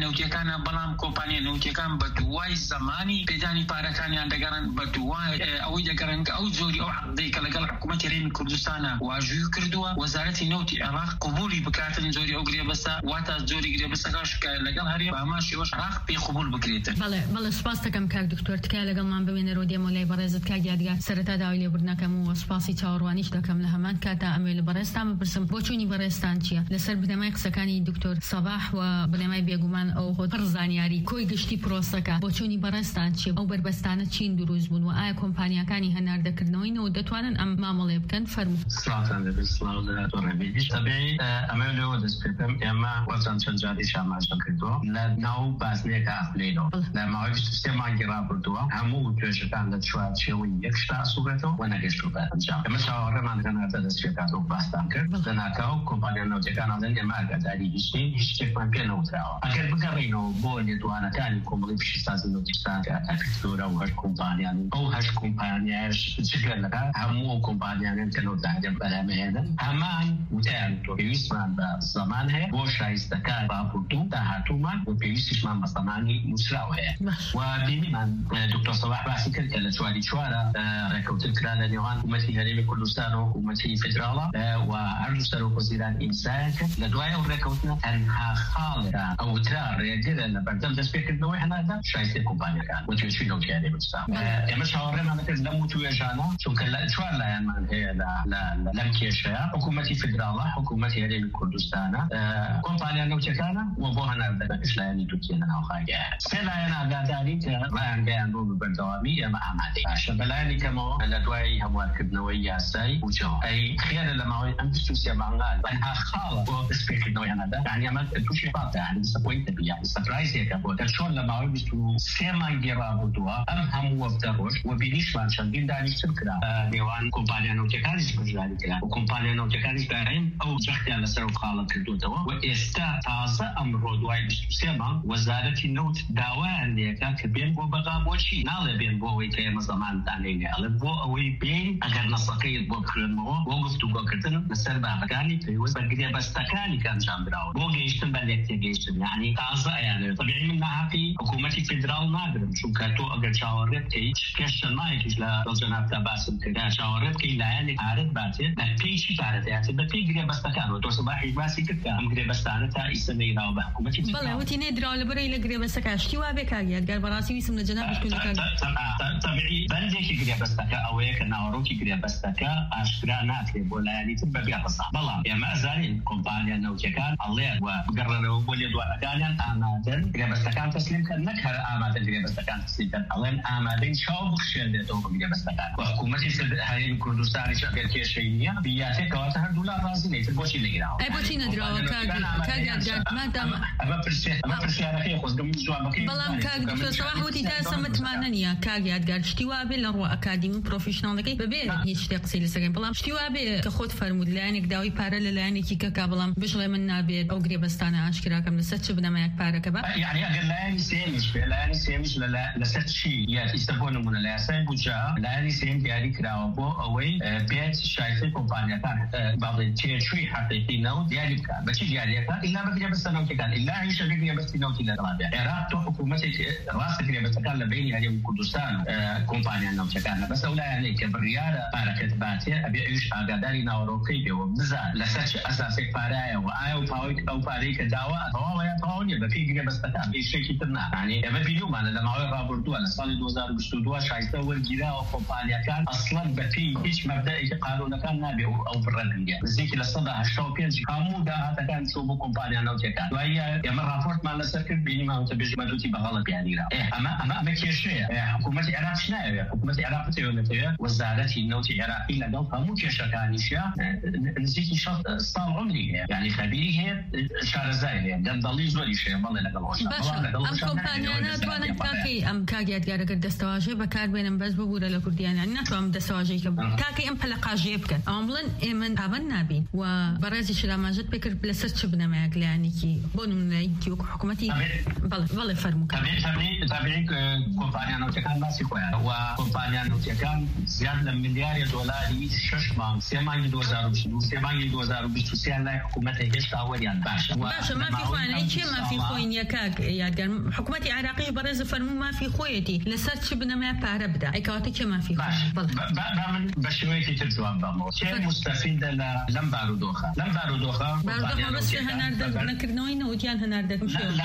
نەوتیەکانە بەڵام کۆمپانیا نەوتیەکان بە دوای زمانی پێدانی پارەکانیان دەگەڕن بە دوای ئەوەی دەگەڕن کە ئەو جۆری ئەو عەقدەی کە لەگەڵ حکوومەتی هەرێمی کوردستانە واژووی کردووە وەزارەتی نەوتی عێراق قبولی بکاتن جۆری ئەو گرێبەستە واتە جۆری گرێبەستەکەش کە لەگەڵ هەرێم ئاماشیەوەش عێراق پێی قبول بکرێتن. بەڵێ بەڵێ سپاس دەکەم کاک دکتۆر تکایە لەگەڵمان ببێنە ڕۆدیە مۆلای بەڕێزت کاک یادگار سەرەتا داوای لێبوردنەکەم و سپاسی چاوەڕوانیش دەکەم لە هەمان کاتا ئەمێ لە بەڕێستان بپرسم بۆ چوونی بەڕێستان چییە لەسەر بنەمای قسەکانی دکتۆر سەباح و بنەمای بێگومان ئەو پڕ زانیاری کۆی گشتی پرۆسەکە بۆ چوونی بەڕێستان چییە ئەو بربەستانە چین دروست بوون و ئایا کۆمپانیەکانی هەناردەکردنەوەینەوە دەتوانن ئەم مامەڵێ بکەن فەرموو. سڵاتان لەبێت سڵاو لەتۆ ڕێبێت تەبێعی ئەمە لەوە دەست پێکەم ئێمە وەزان چەند جاریش ئاماژە کردووە لە ناو بازنێکە ئەخلێنەوە لە ماوەی بیست و سێ مانگی ڕابردووە هەموو توێژەکان لە چوارچێوەی یەک شتا سوورەتەوە و نەگەشتووە بە ئەنجام. ئێمە چاوەڕێمان هەناتە دەست پێکاتەوە باستان کرد لە ناکاو کۆمپانیا نەوتیەکانەڵێن ئێمە ئاگاداری هیچین هیچ شتێکمان پێ نەوتراوە. ئەگەر بگەڕێنەوە بۆ لێدوانەکانی کۆمەڵی پیشەسازی نەوتیستان کە ئەکتۆرە و هەر کۆمپانیان ئەو هەش کۆمپانیاش جگەر لەکە هەموو کۆمپانیانن کە نەوتداهێن بەلامەهێنن هەمان وتیان تۆ پێویستمان بە زەمان هەیە بۆ شایستەکان باپوردوو داهاتوومان و پێویستیشمان بە زەمانی نووسراو هەیە و بینیمان دکتۆر سەباح باسی کرد کە لە چواری چوارە ڕێکەوتن کرا لە نێوان حکوومەتی هەرێمی کوردستان و حکوومەتی فێدراڵە و هەردوو سەرۆکوەزیران ئیمزایان کرد لە دوای ئەو ڕێکەوتنە تەنها خاڵێکە ئەوترا ڕێگرە لە بەردەم دەستپێکردنەوەی هەنادا شایستەی کۆمپانیەکان و توێژی نەوتی هەرێمی کوردستان. ئێمە چاوەڕێمان کرد لەم توێژانە چونکە چوار لایەنمان هەیە لەم کێشەیە حکوومەتی فێدراڵە حکوومەتی هەرێمی کوردستانە کۆمپانیا نەوتیەکانە و بۆ هەناردەکەش لایەنی تورکیە لە ناوخاگەیە سێ لایەن ئاگاداری کە ڕایانگەیان بۆ بەردەوامی ئێمە ئامادەی باشە بەلایەنی کەمەوە لە دوای هەموارکردنەوەی یاسایی بوجەوە ئەی خێرە لە ماوەی ئەم بیست و سێ مانگان بەنها خاڵە بۆ دەستپێکردنەوەی هەنادا یعنی ئەمە تووشی فاتە یعنی دیسەپۆینتە بیا سەپرایزێکە بۆ کە چۆن لە ماوەی بیست و سێ مانگی ڕابردووە ئەم هەموو وەفتە ڕۆژ و بینیشمان چەندین دانیشتن کرا نێوان کۆمپانیا نەوتیەکانیش بەشداری کرا و کۆمپانیا نەوتیەکانیش داهێن ئەو جەختیان لەسەر و خاڵە کردوتەوە و ئێستا تازە ئەمڕۆ دوای بیست و سێ مانگ وەزارەتی نەوت داوایان لێکا کە بێن بۆ بەغا بۆچی ناڵێ بێن بۆ ئەوەی کە ئێمە زەمانتانێنێ ئەڵێ بۆ ئەوەی بێن ئەگەر نەسەکەیت بۆ بکرێنەوە بۆ گفتوگۆکردن لەسەر بابەکانی پێویست بە گرێبەستەکانی کە ئەنجام براوە بۆ گەیشتن بە لێکتێگەیشتن یعنی تازە ئەیانێت طبیعی من ناحەقی حکوومەتی فێدراڵ ناگرم چونکە تۆ ئەگەر چاوەڕێ بکەیت پێشتەمایەکیش لە دڵجەنابتا باسم کردا چاوەڕێ بکەی لایەنێک ئارەت باتێت بە پێی چی کارەتەیاتێت بە پێی گرێبەستەکانەوە تۆ سەباحی باسی کرد کە ئەم گرێبەستانە تا ئیسە نەیراوە بە حکوومەتی بەڵێ وتی نێدراوە لەبەرەی لە گرێبەستەکە شتی وا بێ کاگیادگار بەڕاستی ویسم لە جەنابش توێژەکان طبیعی بەندێکی گرێبەستەکە ئەوەیە کە ناوەڕۆکی گرێبەستەکە ئاشکرا ناکرێت بۆ لایەنی تر بەبێ ڕسا بەڵام ئێمە ئەزانین کۆمپانیا نەوتیەکان ئەڵێن و بگەڕێنەوە بۆ لێدوانەکانیان ئامادەن گرێبەستەکان تەسلیم کە نەک هەر ئامادە گرێبەستەکان تەسلیم کەن ئەڵێن ئامادەین چاو بخشێنێتەوە بە گرێبەستەکان و حکوومەتی هەرێمی کوردستانیش ئەگەر کێشەی نییە بیاتێ کەواتە هەردوو لا ڕازی نەیتر بۆچی نەگیراوە ئەی بۆچی نەدراوە کاگیادگار مادام ئەمە پرسیارەکەی خۆزگەمی جوابەکەی بەڵام کاک دکتۆر سەباح وتی تا ئێستا متمانە نییە کاگیادگار شتی وا بێ لە ڕۆ ئەکادیمی پرۆفیشناڵەکەی بەبێ هیچ شتێک قسەی لەسەرەکەی بەڵام شتی وا بێ کە خۆت فەرموود لایەنێک داوای پارە لە لایەنێکی کەکا بەڵام بژڵێ من نابێت ئەو گرێبەستانە ئاشکراکەم لەسەر چ بنەمایەک پارەکە بە یعنی ئەگەر لایەنی سێمیش بێ لایەنی سێمیش لەسەر چی یاتی ئیستا بۆ نمونە لە یاسای بودجە لایەنی سێم دیاری کراوە بۆ ئەوەی بێت شایستەی کۆمپانیەکان باڵێن تێچووی حەقیقی نەوت دیاری بکات بەچی دیاریەکە ئیلا بە گرێبەستە نەوتیەکان ئیلا هیچ شەکێک گرێبەستی نەوتی لەگەڵا بێت عێراق تۆ حکوومەتێک ڕاستە گرێبەستەکان لە بینی هەرێمی کوردستان کۆمپانیا نەوتیەکانە بەس ئەو لایەنەی کە بڕیارە پارەکەت باتێ ئەبێ ئەویش ئاگاداری ناوەڕۆکەی بێەوە بزان لەسەر چ ئەساسێک پارایەوە ئایا و پاوەی ئەو پارەی کە داوا تەواوە یا تەواو نییە بە پێی گرێبەستەکان هیچ شتێکی تر نا یعنی ئێمە بیرمانە لە ماوەی ڕابردووە لە ساڵی دوو هەزار و بیست و دوو شایستە وەرگیراوە کۆمپانیەکان ئەسڵەن بە پێی هیچ مەبدەئێکی قانونەکان نابێ ئەو بڕە بگرێ نزیکی لە سەدا هەشتا و پێنج هەموو داهاتەکان چۆ بۆ کۆمپانیا نەوتیەکان دوایە ئێمە راپۆرتمان لەسەر کرد بینیمانەوە بێژ مەدوتی بەغەڵە بیانیرا ئەمە ئەمە ئەمە کێشەیە حکوومەتی عێراق نایەوێت حکوومەتی عێراق بتەوێت وەزارەتی نەوتی عێراقی لەگەڵ هەموو کێشەکانیشە نزیکی شەست ساڵ عمری هەیە یعنی خەبیری هەیە شارەزای هەیە گەندەڵی زۆری شەیە بەڵێ لەگەڵ ئەم کۆمپانیانە توانن کاکەی ئەم کاگیادگارەکە دەستەواژەی بەکاربێنن بەس ببوورە لە کوردیانیان ناتوانم دەستەواژەی کە کاکەی ئەم پەلەقاژەیە بکەن ئەوان بڵێن ئێمە پابەند نابین و بەڕێزی شلاماژت پێکرد لەسەر چ بنەمایەک لایەنێکی بۆ نمونەیەکی وەکو حکوومەتی وتی بەڵێ بەڵێ فەرموو تابعی کۆمپانیا نەوتەکان باسی خۆیان و کۆمپانیا نەوتەکان زیاد لە ملیاری دۆلاری شش مانگ سێ مانگی دو هەزار و بیست و سێ مانگی دو هەزار و بیست و سێ لای حکوومەتە هێشتا وەریان باشە باشە مافی خۆیان چێ مافی خۆی نییە کاک یادگار حکوومەتی عێراقیش بەڕێز فەرموو مافی خۆیەتی لەسەر چ بنەمای پارە بدا ئەیکەواتە چێ مافی من بە شێوەیەکی تر جواب بەمەوە چێ مستەفیدە لەم بارودۆخە لەم بارودۆخە بارودۆخە بەس هەناردە نەکردنەوەی نەوتیان هەناردەکەم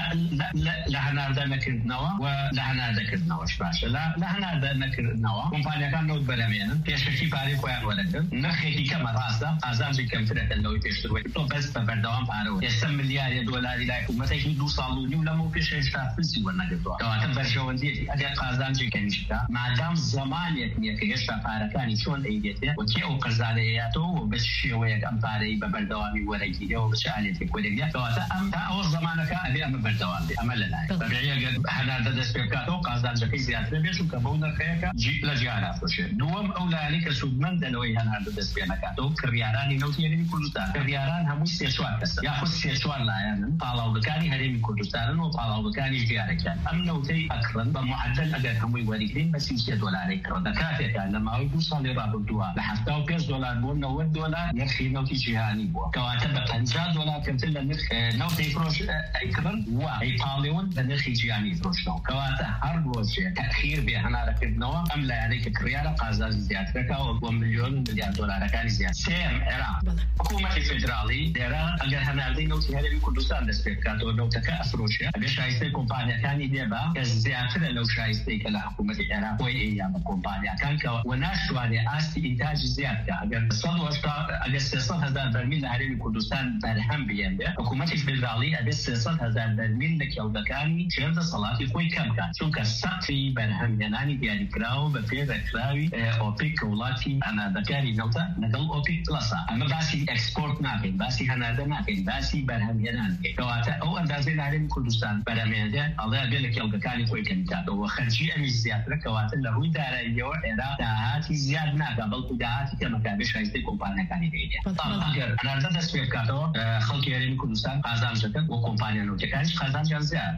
لە هەناردە نەکردنەوە و لە هەناردەکردنەوەش باشە لە هەناردە نەکردنەوە کۆمپانیەکان نەوت بەرەمێنن پێشەکی پارەی خۆیان وەرەگرن نرخێکی کەمە ڕاستە ئازانجی کەمترەکەن لەوەی پێشتر تۆ بەس بە بەردەوام پارەوە ئێستا ملیاری دۆلاری لای حکوومەتێکی دوو ساڵ و نیو لەمەوە پێش هێشتا فلسی وەرنەگرتووە کەواتە بەرژەوەندیەتی ئەگەر قازانجی کەمیشکە مادام زمانێک نییە کە هێشتا پارەکانی چۆن ئەیدێتێ و کێ ئەو قەرزانەیەیاتەوە و بە شێوەیەک ئەم پارەی بە بەردەوامی وەرەگیرەوە بچ ئالێتێک وەرەگیرێت کەواتە ئەم تا ئەوە زمانەکە ئەبێ ئەمە بەردەوام بێ ئەمە لەلایەن بەبێ ئەگەر هەناردە دەست پێ بکاتەوە قازانجەکەی زیاترە بێت و کە بەو نرخەیەکە لە جیهان ئافرۆشێت دووەم ئەو لایەنی کە سوودمەندە لەوەی هەناردە دەست پێ نەکاتەوە کڕیارانی نەوتی هەرێمی کوردستان کڕیاران هەموو سێ چوار کەسن یاخود سێ چوار لایەنن پاڵاوەکانی هەرێمی کوردستانن و پاڵاوەکانی دیارەکان ئەم نەوتەی ئەکڕن بە معدل ئەگەر هەمووی وەریگرین بە سی و سێ دۆلارێک کڕن لە کاتێکە لە ماوەی دوو ساڵی ڕابردووە لە هەفتا و پێنج دۆلار بۆ نەوەت دۆلار نرخی نەوتی جیهانی بووە کەواتە بە پەنجا دۆلار کەمتر لە نرخ نەوتەی فرۆش ئەیکڕن و ئەیپاڵێون بە نرخی جیهانی فرۆشتەوە کەواتە هەر ڕۆژێ تەخیر بێ هەنارەکردنەوە ئەم لایەنەی کە کڕیارە قازانجی زیاترەکەوە بۆ ملیۆن ملیار دۆلارەکانی زیات سێم عێراق حکوومەتی فێدراڵی لێرە ئەگەر هەناردەی نەوتی هەرێمی کوردستان دەست پێ بکاتەوە نەوتەکە ئەفرۆشێ ئەبێ شایستەی کۆمپانیەکانی دێبا کە زیاترە لەو شایستەی کە لە حکوومەتی عێراق خۆی ئەیان بە کۆمپانیەکان کەەوە و ناشتوانێ ئاستی ئینتاجی زیادکە ئەگەر سەد و هەشتا ئەگەر سێسەد هەزار بەرمیل لە هەرێمی کوردستان بەرهەم بێنبێ حکوومەتی فێدراڵی ئەبێ سێسەد هەزار بەرمیل لە کێڵگەکانی چێردە سەڵاتی خۆی کەم کات چونکە سەقفی بەرهەمهێنانی دیاریکراوە بە پێدەکراوی ئۆپێک کە وڵاتی هەناردەکانی نەوتە لەگەڵ ئۆپێک پلەسە ئەمە باسی ئەکسپۆرت ناکەین باسی هەناردە ناکەین باسی بەرهەمهێنان کەواتە ئەو ئەندازەی هەرێمی کوردستان بەرهەمهێنێ ئەڵێ بێ لە کێڵگەکانی خۆی کەم کاتەوە خەرجی ئەمی زیاترە کەواتە لە ڕووی داراییەوە عێراق داهاتی زیاد ناکا بەڵکو داهاتی کەمەکە بێ شایستەی کۆمپانیەکانی دەیدێ ئەگەر هەناردە دەست پێ بکاتەوە خەڵکی هەرێمی کوردستان قازانجەکەن و کۆمپانیا نەوتەکانیش قازانجیان زیاد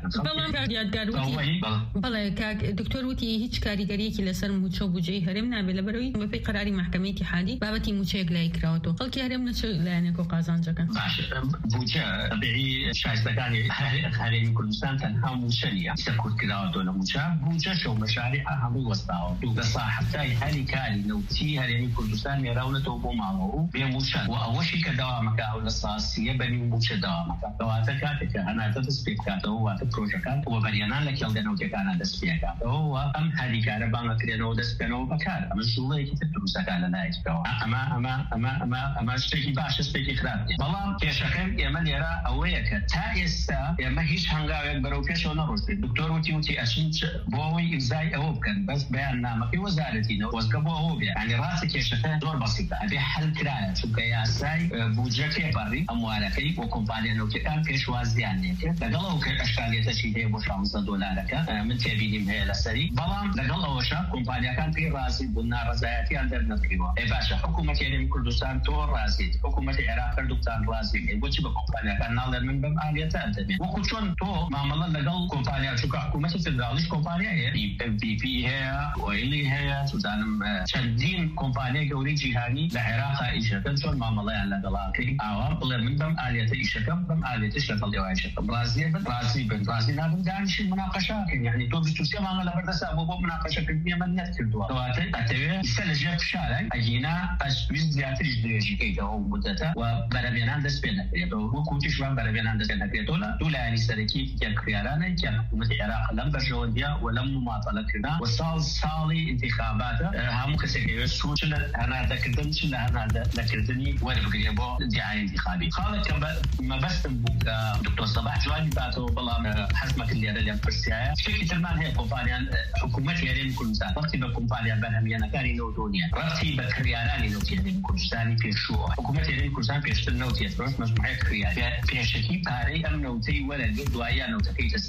بەڵێ کاک دکتۆر وتی هیچ کاریگەریەکی لەسەر موچە و بودجەی هەرێم نابێت لەبەرەوەی بەپێی قەراری محکەمەی اتحادی بابەتی موچەیەک لای کراوەتەوە خەڵکی هەرێم نەچ لایەنێک و قازانجەکەن بودجە بەبێی شایستەکانی هەرێمی کوردستان تەنها موچە نیە سەرکورد کراوەتەوە لە موچە بودجەش و مەشاریع هەموو وەستاوە دوو بە ساحەبتای هەری کاری نەوتی هەرێمی کوردستان مێراونەتەوە بۆ ماڵەوە و بێ موچە و ئەوەشی کە داوامەکە ئەو لە ساسیە بەنی موچە داوامەکە کەواتە کاتێککە هەناردە دەست پێ بکاتەوە واتە پرۆژەکان و بەریانان لە کێڵگە نەوتەکانە دەست پێ بکاتەوە ئەم هەریکارە بانگەکرێنەوە دەست پێنەوە بەکار ئەمە ژوڵەیەکی تر دروستەکان لە لایەکەوە ئەمە ئەمە ئەمە ئەمە ئەمە شتێکی باشە شتێکی خراپ نیە بەڵام کێشەکەم ئێمە لێرە ئەوەیە کە تا ئێستا ئێمە هیچ هەنگاوێک بەرەو پێشەوە نەڕۆشتین دکتۆر وتی وتی ئەچین بۆ ئەوەی ئیمزای ئەوە بکەن بەس بەیان نامەکەی وەزارەتینەوە وەزگە بۆ ئەوە بێ ینی ڕاستی کێشەکە زۆر بەسیطە ئەبێ حەل کرایە چونکە یاسای بودجە تێپەڕی ئەموارەکەی بۆ کۆمپانیا نەوتەکان پێشوازیان نێکرد لەگەڵ ئەو ئەشکالێتەشی هەیە بۆ شانزدە دۆلارەکە من تێبینیم هەیە لەسەری بەڵام لەگەڵ ئەوەشە کۆمپانیەکان پێی ڕازی بوون ناڕەزایەتیان دەرنەکردووە ئەی باشە حکوومەتی هەرێمی کوردستان تۆ ڕازیت حکوومەتی عێراق هەردووکتان ڕازی بۆچی بە کۆمپانیەکان ناڵێن من بەم ئالێتە ئەدەبێت وەکو چۆن تۆ مامەڵە لەگەڵ کۆمپانیا چونکە حکوومەتی فێدراڵیش کۆمپانیا هەیە بی پی هەیە ئۆیلی هەیە سوزانم چەندین کۆمپانیای گەورەی جیهانی لە عێراق ئیشەکەن چۆن مامەڵەیان لەگەڵاکەی ئاوا بڵێ من بەم ئالێتە ئیشەکەم بەم ئالێتە شەکەڵ دێوایشەکەم ڕازیە بن ڕازی بن ڕازی نابن دانیشین مناقەشاکەن یعنی تۆ بیست و سێ مانگە لەبەردەستا بۆ بۆ مناقەشەکردنی ئەمە نەکردووە کەواتە ئەتەوێت ئیستا لەژێر فشارە ئەگینا ئەویست زیاتریش درێژیکەیتەوە و مدەتە و بەرەبێنان دەست پێ نەکرێتەوە وەکو وتیشمان بەرەبێنان دەست پێ نەکرێتەوە لە دوو لایەنی سەرەکی یەک کڕیارانە کە حکوومەتی عێراق لەم بەرژەوەندیە و لەم مماطەلەکردنا و ساڵ ساڵی ئینتیخاباتە هەموو کەسێک ئەوێت سوچ لە هەناردەکردن چ لە هەناردەکردنی وەربگرێ بۆ دیعای انتخابی خاڵێک کە مەبەستم بوو کە دکتۆر سەباح جوانی باتەوە بەڵام حەزمەکرد لێرە لێم پرسیایە شتێکی ترمان هەیە کۆمپانیان حکوومەتی هەرێمی کوردستان ڕەتی بە کۆمپانیان بەرهەمهێنەکانی نەوتۆ نیە ڕەتی بە کڕیارانی نەوتی هەرێمی کوردستانی پێشووە حکوومەتی هەرێمی کوردستان پێشتر نەوتێت ڕۆژ مەجموعەیە کڕیار پێشەکی پارەی ئەم نەوتەی وەرەگرت دواییان نەوتەکەی تەسلیمە کرد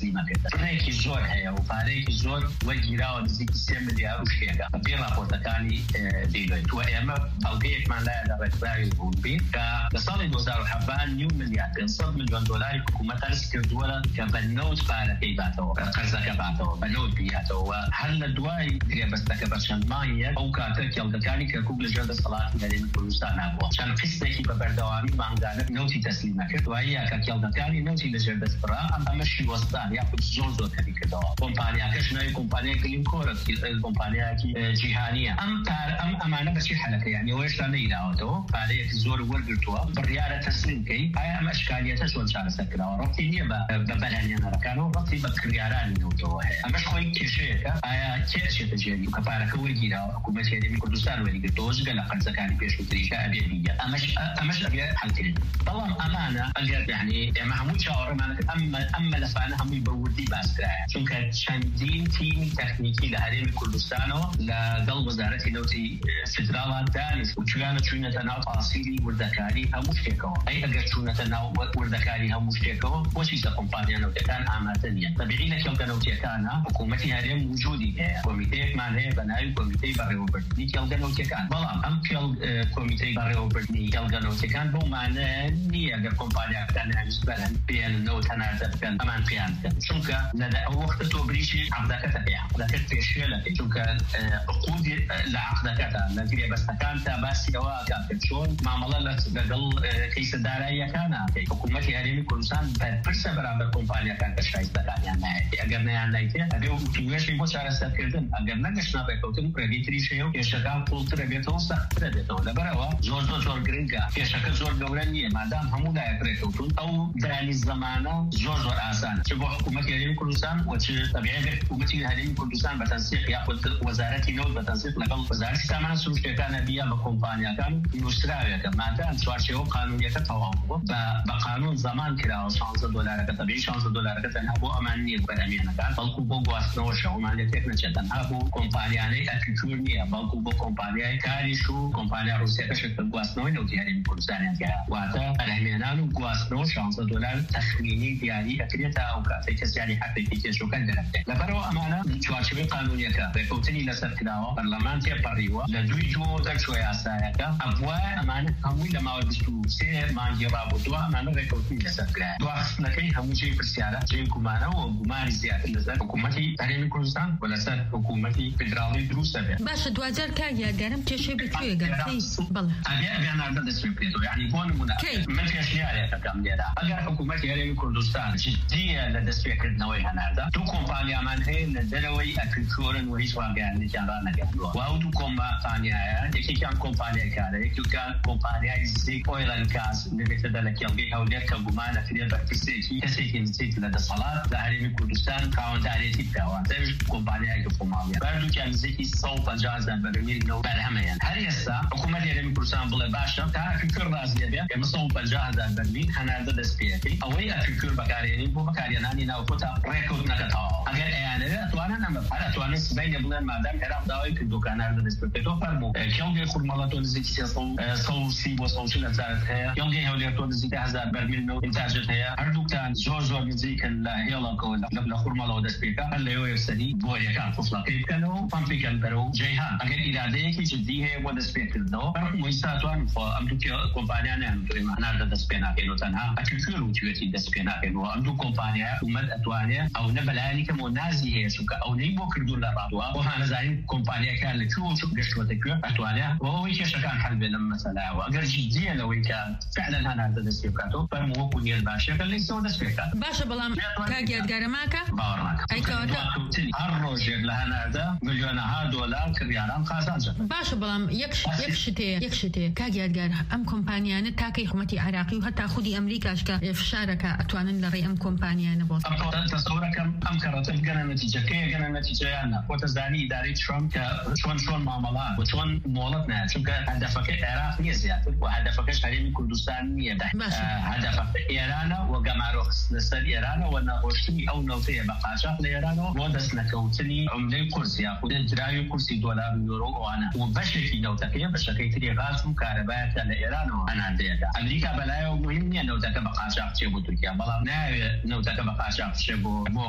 بڕێکی زۆر هەیە و پارەیەکی زۆر وەرگیراوە نزیکی سێ ملیار و شتێکە بێ راپۆرتەکانی دیلۆیت و ئێمە بەڵگەیەکمان لایە لە ڕێکخراوی بوون کە لە ساڵی دو هەزار و سەد نیو ملیار پێنجسەد میلیۆن دۆلاری حکوومەت هەرس کردووە کە بە نەوت پارەکەی باتەوە قەرزەکە باتەوە بە نەوت بێتەوە هەر لە دوای درێبەستەکە بە چەند مانگێک ئەو کاتە کێڵگەکانی کەرکووک لەژێر دەسەڵاتی هەرێمی کوردستان نابووە چەند قسطێکی بە بەردەوامی مانگانە نەوتی تەسلیمە کرد وایە کە کێڵگەکانی نەوتی لەژێر دەستبڕا ئەمەشی وەستان یاخود زۆر زۆر کەمی کردەوە کۆمپانیاکەش ناوی کۆمپانیای گلینکۆرە کۆمپانیایەکی جیهانیە ئەم ئەم ئەمانە بەچی حەلەکە یعنی ئەوەشتا نەیراوەتەوە پارەیەکی زۆر وەرگرتووە بڕیارە تەسلیم کەی ئایا ئەم ئەشکالیەتە چۆن چارەسەر کراوە ڕەبتی نییە بە بەلەنێنەرەکانەوە ڕەبتی بە کڕیارانی نەوتەوە هەیە ئەمەش خۆی کێشەیەکە ئایا کێ ئەچێتە جێری و کە پارەکە وەرگیراوە حکوومەتی هەرێمی کوردستان وەرگرتەوە جگە لە قەرزەکانی پێشووتریشە ئەبێ بیگە ئەمەش ئەمەش ئەبێ حەلکردن بەڵام ئەمانە ئەگەر یعنی ئێمە هەموو چاوەڕێمان ئەم مەلەفانە هەمووی بە وردی باسکرایە چونکە چەندین تیمی تەکنیکی لە هەرێمی کوردستانەوە لەگەڵ وەزارەتی نەوتی فدراڵان دانیست و چویانە چوینەتە ناو تاسیلی وردەکاری هەموو شتێکەوە ئەی ئەگەر چوونەتە ناو وردەکاری هەموو شتێکەوە بۆچی سە کۆمپانیا نەوتەکان ئامادە نییە بەبێری لە کێڵگە نەوتیەکانە حکوومەتی هەرێم وجودی هەیە کۆمیتەیەکمان هەیە بە ناوی کۆمیتەی بەڕێوەبردنی کێڵگە نەوتیەکان بەڵام ئەم کۆمیتەی بەڕێوەبردنی کێڵگە نەوتیەکان بەو مانە نییە ئەگەر کۆمپانیاکان هەمیست بەرن بێننەوە هەناردە بکەن ئەمان پێیان بکەن چونکە لە ئەو وەختە تۆ بریشی عەقدەکەتە پێ عەقدەکەت پێشوێ لەکەی چونکە عقودی لە عەقدەکەتە لە گرێبەستەکان تا باسی ئەوە ئەکات کە چۆن مامەڵە لەگەڵ کەیسەداراییەکانە ئەکەی حکوومەتی هەرێمی کوردستان بەرپرسە بەرامبەر کۆمپانیاکان کە شایستەکانیان نایەتی ئەگەر نەیان نایتێ ئەبێ وتوێژی بۆ چارەسەرکردن ئەگەر نەگەشتە ڕێکەوتن ڕێگەی تریش هەیە و کێشەکان پوڵترە بێتەوە سەختترە بێتەوە لەبەرەوە زۆر زۆر زۆر گرنگە کێشەکە زۆر گەورە نییە مادام هەموو لایەک ڕێکەوتون ئەو دانی زەمانە زۆر زۆر ئاسانە چ بۆ حکوومەتی هەرێمی کوردستان و چ تەبیعەت حکوومەتی هەرێمی کوردستان بە تەنسیق یاخود وەزارەتی نەوت بە تەنسیق لەگەڵ وەزارەتی سامانە سروشتیەکانە بیا بە کۆمپانیاکان نووسراوێکە مادام چوارچێوە قانونیەکە تەواو بووە بە قانون زەمان کراوە شانزە دۆلارەکە تەبیعی شانزە دۆلارەکە تەنها بۆ ئەمان نییە بەرهەمێنەکان بەڵکو بۆ گواستنەوە شەومان لە تێک نەچێت تەنها بۆ کۆمپانیانەی ئەپیکور نییە بەڵکو بۆ کۆمپانیای کاریش و کۆمپانیا ڕوسیەکەش گواستنەوەی نەوتی هەرێمی کوردستانیان کرا واتە بەرهەمێنان و گواستنەوە شانزە دۆلار تەخمینی دیاری ئەکرێتە ئەو کاتێک کەسیانی حەقێکی کێشەکان دەرەکرێت لەبەرەوە ئەمانە چوارچێوەی قانونیەکە ڕێکەوتنی لەسەر کراوە پەرلەمان تێپەڕیوە لە دوی جوۆ دەرچوە یاسایەکە ئەوە ئەمانە هەمووی لە ماوەی بیست و سێ مانگی ڕابردووە ئەمانە ڕێکەوتنی لەسەر کرایە دواخستنەکەی هەموو جێی پرسیارە جێی گومانەوە و گومانی زیاتر لەسەر حکوومەتی هەرێمی کوردستان و لەسەر حکوومەتی فدراڵی دروستە بێت باشە دوجار کاگیارگەرم کێشەی بکوێگەن بەڵێ ئەبێ ئەبێناردە دەست پێ بکرێتەوە یعنی بۆ نمونە من پێشنیارێکەکەم لێرە ئەگەر حکوومەتی هەرێمی کوردستان جددیە لە دەستپێکردنەوەی هەناردا دوو کۆمپانیامان هەیە لە دەرەوەی ئەپیکۆرن و هیچ واگەیانێکیان ڕانەگەاندووە و ئەو دوو کۆمپانیایە یەکێکیان کۆمپانیای کارە یەکێکیان کۆمپانیای زیک ئۆیل ئەند گاز لەبێتەدا لە کێڵگەی هەولێر کە گومانە کرێت بە کەسێکی کەسێکی نزیک لە دەسەڵات لە هەرێمی کوردستان کاوەندارێتی بکەوە دەویش کۆمپانیایەکی خۆماڵیە بەردووکیان نزیکی سەد و پەنجا هەزار بەرمیل نەوت بەرهەمەیان هەر ئێستا حکوومەتی هەرێمی کوردستان بڵێ باشە تا ئەپیکۆر ڕازیە بێ ئێمە سەد و پەنجا هەزار بەرمیل هەناردە دەست پێەکەی ئەوەی ئەپیکۆر بەکارهێنین بۆ بەکارهێنانی ناوخۆتا ڕێکەوتنەکە تەواو ئەگەر ئەیانەوێت ئەتوانن ئەمە هەر ئەتوانن سبەینە بڵێن مادام عێراق داوای کردوکە هەناردە دەست پێکەوە فەرموو کێڵگەی خوڕمەڵە تۆ نزیکی سێ سەد و سی بۆ سەد و چل هەزارت هەیە کێڵگەی هەولێر تۆ نزیکی هەزار بەرمیل نەوت ئینتاژت هەیە هەردووکتان زۆر زۆر نزیکن لە هێڵەکەوە لە خوڕمەڵەوە دەست پێکە هەر لەوێ یەکسەری بۆ یەکان فڵەکەی بکەنەوە پەمپیکەن بەرەو جەیهان ئەگەر ئیرادەیەکی جددی هەیە بۆ دەست پێکردنەوە هەمووی ئەتوانن ئەم دوو کۆمپانیانیان نتوانین هەناردە دەست پێ ناکەین و تەنها ئەپیکۆر وتوێتی دەست پێ ناکەینەوە ئەم دوو کۆمپانیایە حکوومەت ئەتوانێت ئەو نە بەلایانی کەمەوە نازی هەیە چونکە ئەو نەی بۆ کردوون لە ڕادوە بۆ هانەزانین کۆمپانیەکان لەکوێ چ گەشتوەتە کوێ ئەتوانێت بۆ ئەوەی کێشەکان حەل بێت لەم مەسەلایەوە ئەگەر جددیە لەوەی کە فعلا هەناردە دەست پێ بکاتەوە فەرموو وەکو نێر باشەکە لەیسەوە دەست پێ بکات باشە بەڵام کاگیارگارەماکە باوەڕ ناکەم هەر ڕۆژێک لە هەناردە ملیۆنەها دۆلار کڕیاران قازانجە باشە بەڵام یەک شتێ یەک شتێ کاگیارگار ئەم کۆمپانیانە تاکەی حکوومەتی عێراقی و هەتا خودی ئەمریکاش کە فشارەکە ئەتوانن لە ڕێی ئەم کۆمپانیانە بۆ تەسەورەکەم ئەم کەڕەتە گەنە نەتیجەکەی گەنە نەتیجەیان خۆتە زانی ئیدارەی ترامپ کە چۆن چۆن مامەڵات و چۆن مۆڵەت نایە چونکە هەدەفەکەی عێراق نییە زیاتر و هەدەفەکەش هەرێمی کوردستان نییە هەدەفەکەی ئێرانە و گەمارۆخستنە سەر ئێرانە و نەخۆشتنی ئەو نەوتەیە بە قاچاق لە ئێرانەوە بۆ دەست نەکەوتنی عوملەی قورس یاخود دراوی قورسی دۆلار و یۆرۆ ئەوانە و بەشێکی نەوتەکەی بەشەکەی تری غاز و کارەبایەکە لە ئێرانەوە هەناردەیەکە ئەمریکا بەلایەوە مهم نییە نەوتەکە بە قاچاق بچێ بۆ تورکیا بەڵام ناوێت نەوتەکە بە قاچاق بچێ بۆ بۆ بۆ ئێران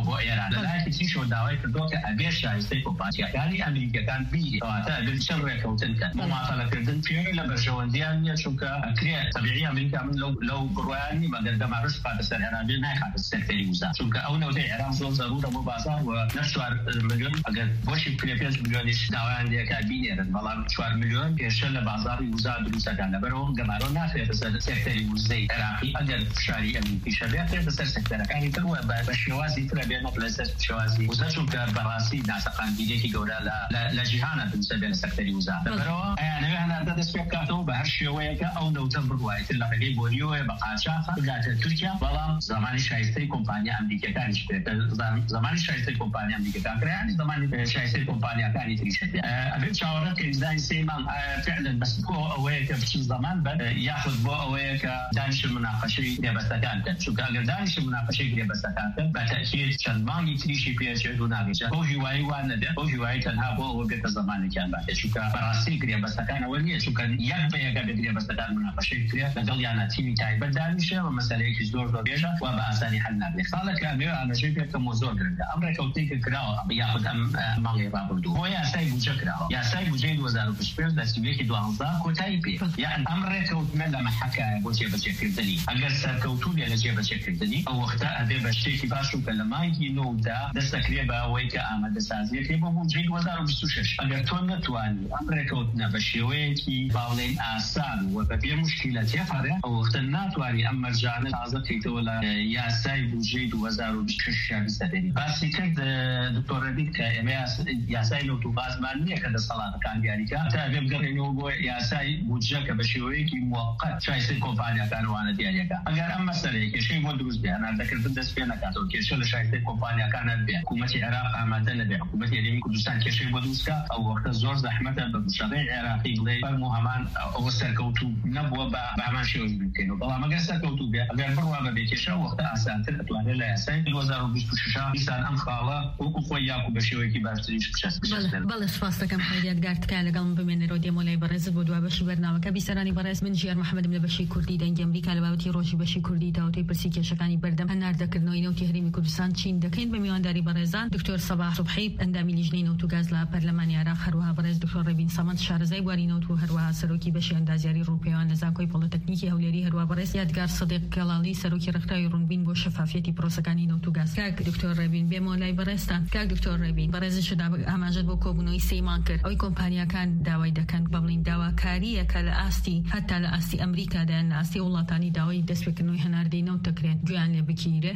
لای چی شو داوای کردو که ابي شایسته کۆمپانیەکانی ئەمریکەکان بیری کەواتە ئەبێت چەند ڕێکەوتن کەن مماثلەکردن پێوەی لە بەرژەوەندیان نییە چونکە ئەکرێ تەبیعی ئەمریکا من لەو لەو بڕوایانی مەگەر دەمارش خاتە سەر عێراق ناخاتە سەکتەری وزە چونکە ئەو نەوتەی عێراق زۆر زەرورە بۆ بازار و نە چوار ملیۆن ئەگەر بۆشی پێ پێنج ملیۆنیش داوایان لێکا بینێرن بەڵام چوار ملیۆن پێشە لە بازاری وزا دروستەکان لەبەرەوە گەمارۆ ناخێتە سەر سەکتەری وزەی عێراقی ئەگەر فشاری ئەمریکیشە بێتێتە سەر سەکتەرەکانی تر وە بە شێوازی ترە بێنە لە سەر شێوازی وزە چونکە بەڕاستی ناسەقاندیدێکی گەورە لە جیهانە بنسە بێنە سەکتەری وزا لەبەرەوە ئەیانەوێ هەناردە دەست پێ بکاتەوە بە هەر شێوەیەکە ئەو نەوتە بڕوایتر لە ڕێگەی بۆنیەوە بە قاچاقە بگاتە تورکیا بەڵام زمانی شایستەی کۆمپانیا ئەمریکەکانیش بێت زمانی شایستەی کۆمپانیا ئەمریکەکان کرایانی زمانی شایستەی کۆمپانیاکانی تریشە ئەبێت چاوەڕێت کە ئیزدانی سێمان فعلا بەس بۆ ئەوەیە کە بچین زەمان بن یاخود بۆ ئەوەیە کە دانیش مناقەشەی گرێبەستەکان کەن چونکە ئەگەر دانیش مناقەشەی گرێبەستەکان کەن بە تەکید چەند مانگی تریشی پێچێت و ناگەیشە ئەو هیوایی وان نەبێت ئەو هیوایی تەنها بۆ ئەوە بێتە زەمانێکیان باتێت چونکە بەڕاستی گرێبەستەکانەوە نییە چونکە یەک بە یەکە بێت گرێبەستەکان مناقەشەی کرێت لەگەڵ یانە تیمی تایبەت دانیشە و مەسەلەیەکی زۆر زۆربێژە و بە ئاسانی حەل نابێت ساڵێک ئەمەوێ ئاماژەی پێکەم و زۆر گرنگە ئەم ڕێکەوتەی کە کراوە یاخود ئەم ماڵی ڕابردوو بۆ یاسای بودجە کراوە یاسای بودجەی دوو هەزار و بیست و پێنج دەستوێکی دوازدە کۆتایی پێ یان ئەم ڕێکەوتنە لە مەحەکایە بۆ جێبەجێکردنی ئەگەر سەرکەوتوو لێ لە جێبەجێکردنی ئەو وەختە ئەبێ بە شتێکی باش و کە لە مانگی نۆدا دەستەکرێ بە ئەوەی کە ئامادەسازیەکەی بۆ بودجەی دوو هەزار و بیست و شەش ئەگەر تۆ نەتوانی ئەم ڕێکەوتنە بە شێوەیەکی باڵێن ئاسان و بەبێ موشکیلە تێپەڕێ ئەو وەختە ناتوانی ئەم مەرجانە تازە بکەیتەوە لە یاسای بودجەی دوو هەزار و بیست و شەش بیستەدەنی باسی کرد دکتۆر ڕەبیت کە ئێمە یاسای نەوت و بازمان نییە کە دەسەڵاتەکان دیاریکە تا ئەبێ بگەڕێنەوە بۆ یاسای بودجە کە بە شێوەیەکی موقت شایستەی کۆمپانیاکانوانە دیاریەکە ئەگەر ئەم مەسەلەیە کێشەی بۆ دروست بێ هەناردەکردن دەست پێ نەکاتەوە کێشە لە شایستەی کۆمپانیاکانە بێ حکوومەتی عێراق ئامادە نەبێ حکوومەتی هەرێمی کوردستان کێشەی بۆ دروستکە ئەو وەختە زۆر زەحمەتە بە بشەڕەی عێراقی بڵێ فەرمو هەمان ئەوە سەرکەوتوو نەبووە بە هەمان شێوەی بکەینەوە بەڵام ئەگەر سەرکەوتوو بێ ئەگەر بڕوا بەبێ کێشە وەختە ئاسانتر ئەتوانێت لە یاسای دوو هەزار و بیست و شەش دیسان ئەم خاڵە وەکو خۆی یاکو بە شێوەیەکی باشتریش بچەست بەڵێ سپاس دەکەم خەیریەتگار تکایە لەگەڵم بمێنەرەوە دێمۆلای بەڕێزت بۆ دوای بەشی بەرنامەکە بیسەرانی بەڕێز من ژیار محەممەدم لە بەشی کوردی دەنگی ئەمریکا لە بابەتی ڕۆژی بەشی کوردی تاوتەی پرسی کێشەکانی بەردەم هەناردەکردنەوەی نەوتی هەرێمی کوردستان چین دەکەین بە میوانداری بەڕێزان دکتۆر سەباح سوبحی ئەندامی لیژنەی نەوت و گاز لە پەرلەمانی عێراق هەروەها بەڕێز دکتۆر ڕەبین سەمەند شارەزای بواری نەوت و هەروەها سەرۆکی بەشی ئەندازیاری ڕووپەیوان لە زانکۆی پۆلیتەکنیکی هەولێری هەروەها بەڕێز یادگار سەدیق کەڵاڵی سەرۆکی ڕێکخراوی ڕوونبین بۆ شەفافیەتی پرۆسەکانی نەوت و گاز کاک دکتۆر ڕەبین بێمەوە لای بەڕێزتان کاک دکتۆر ڕەبین بەڕێزش ئاماژەت بۆ کۆبوونەوەی سەیمان کرد ئەوەی کۆمپانیاکان داوای دەکەن بڵین داواکاریە کە لە ئاستی هەتا لە ئاستی ئەمریکادایان لە ئاستی وڵاتانی داوای دەستپێکردنەوەی هەناردەی نەوت دەکرێن گویان لێ بگیرێ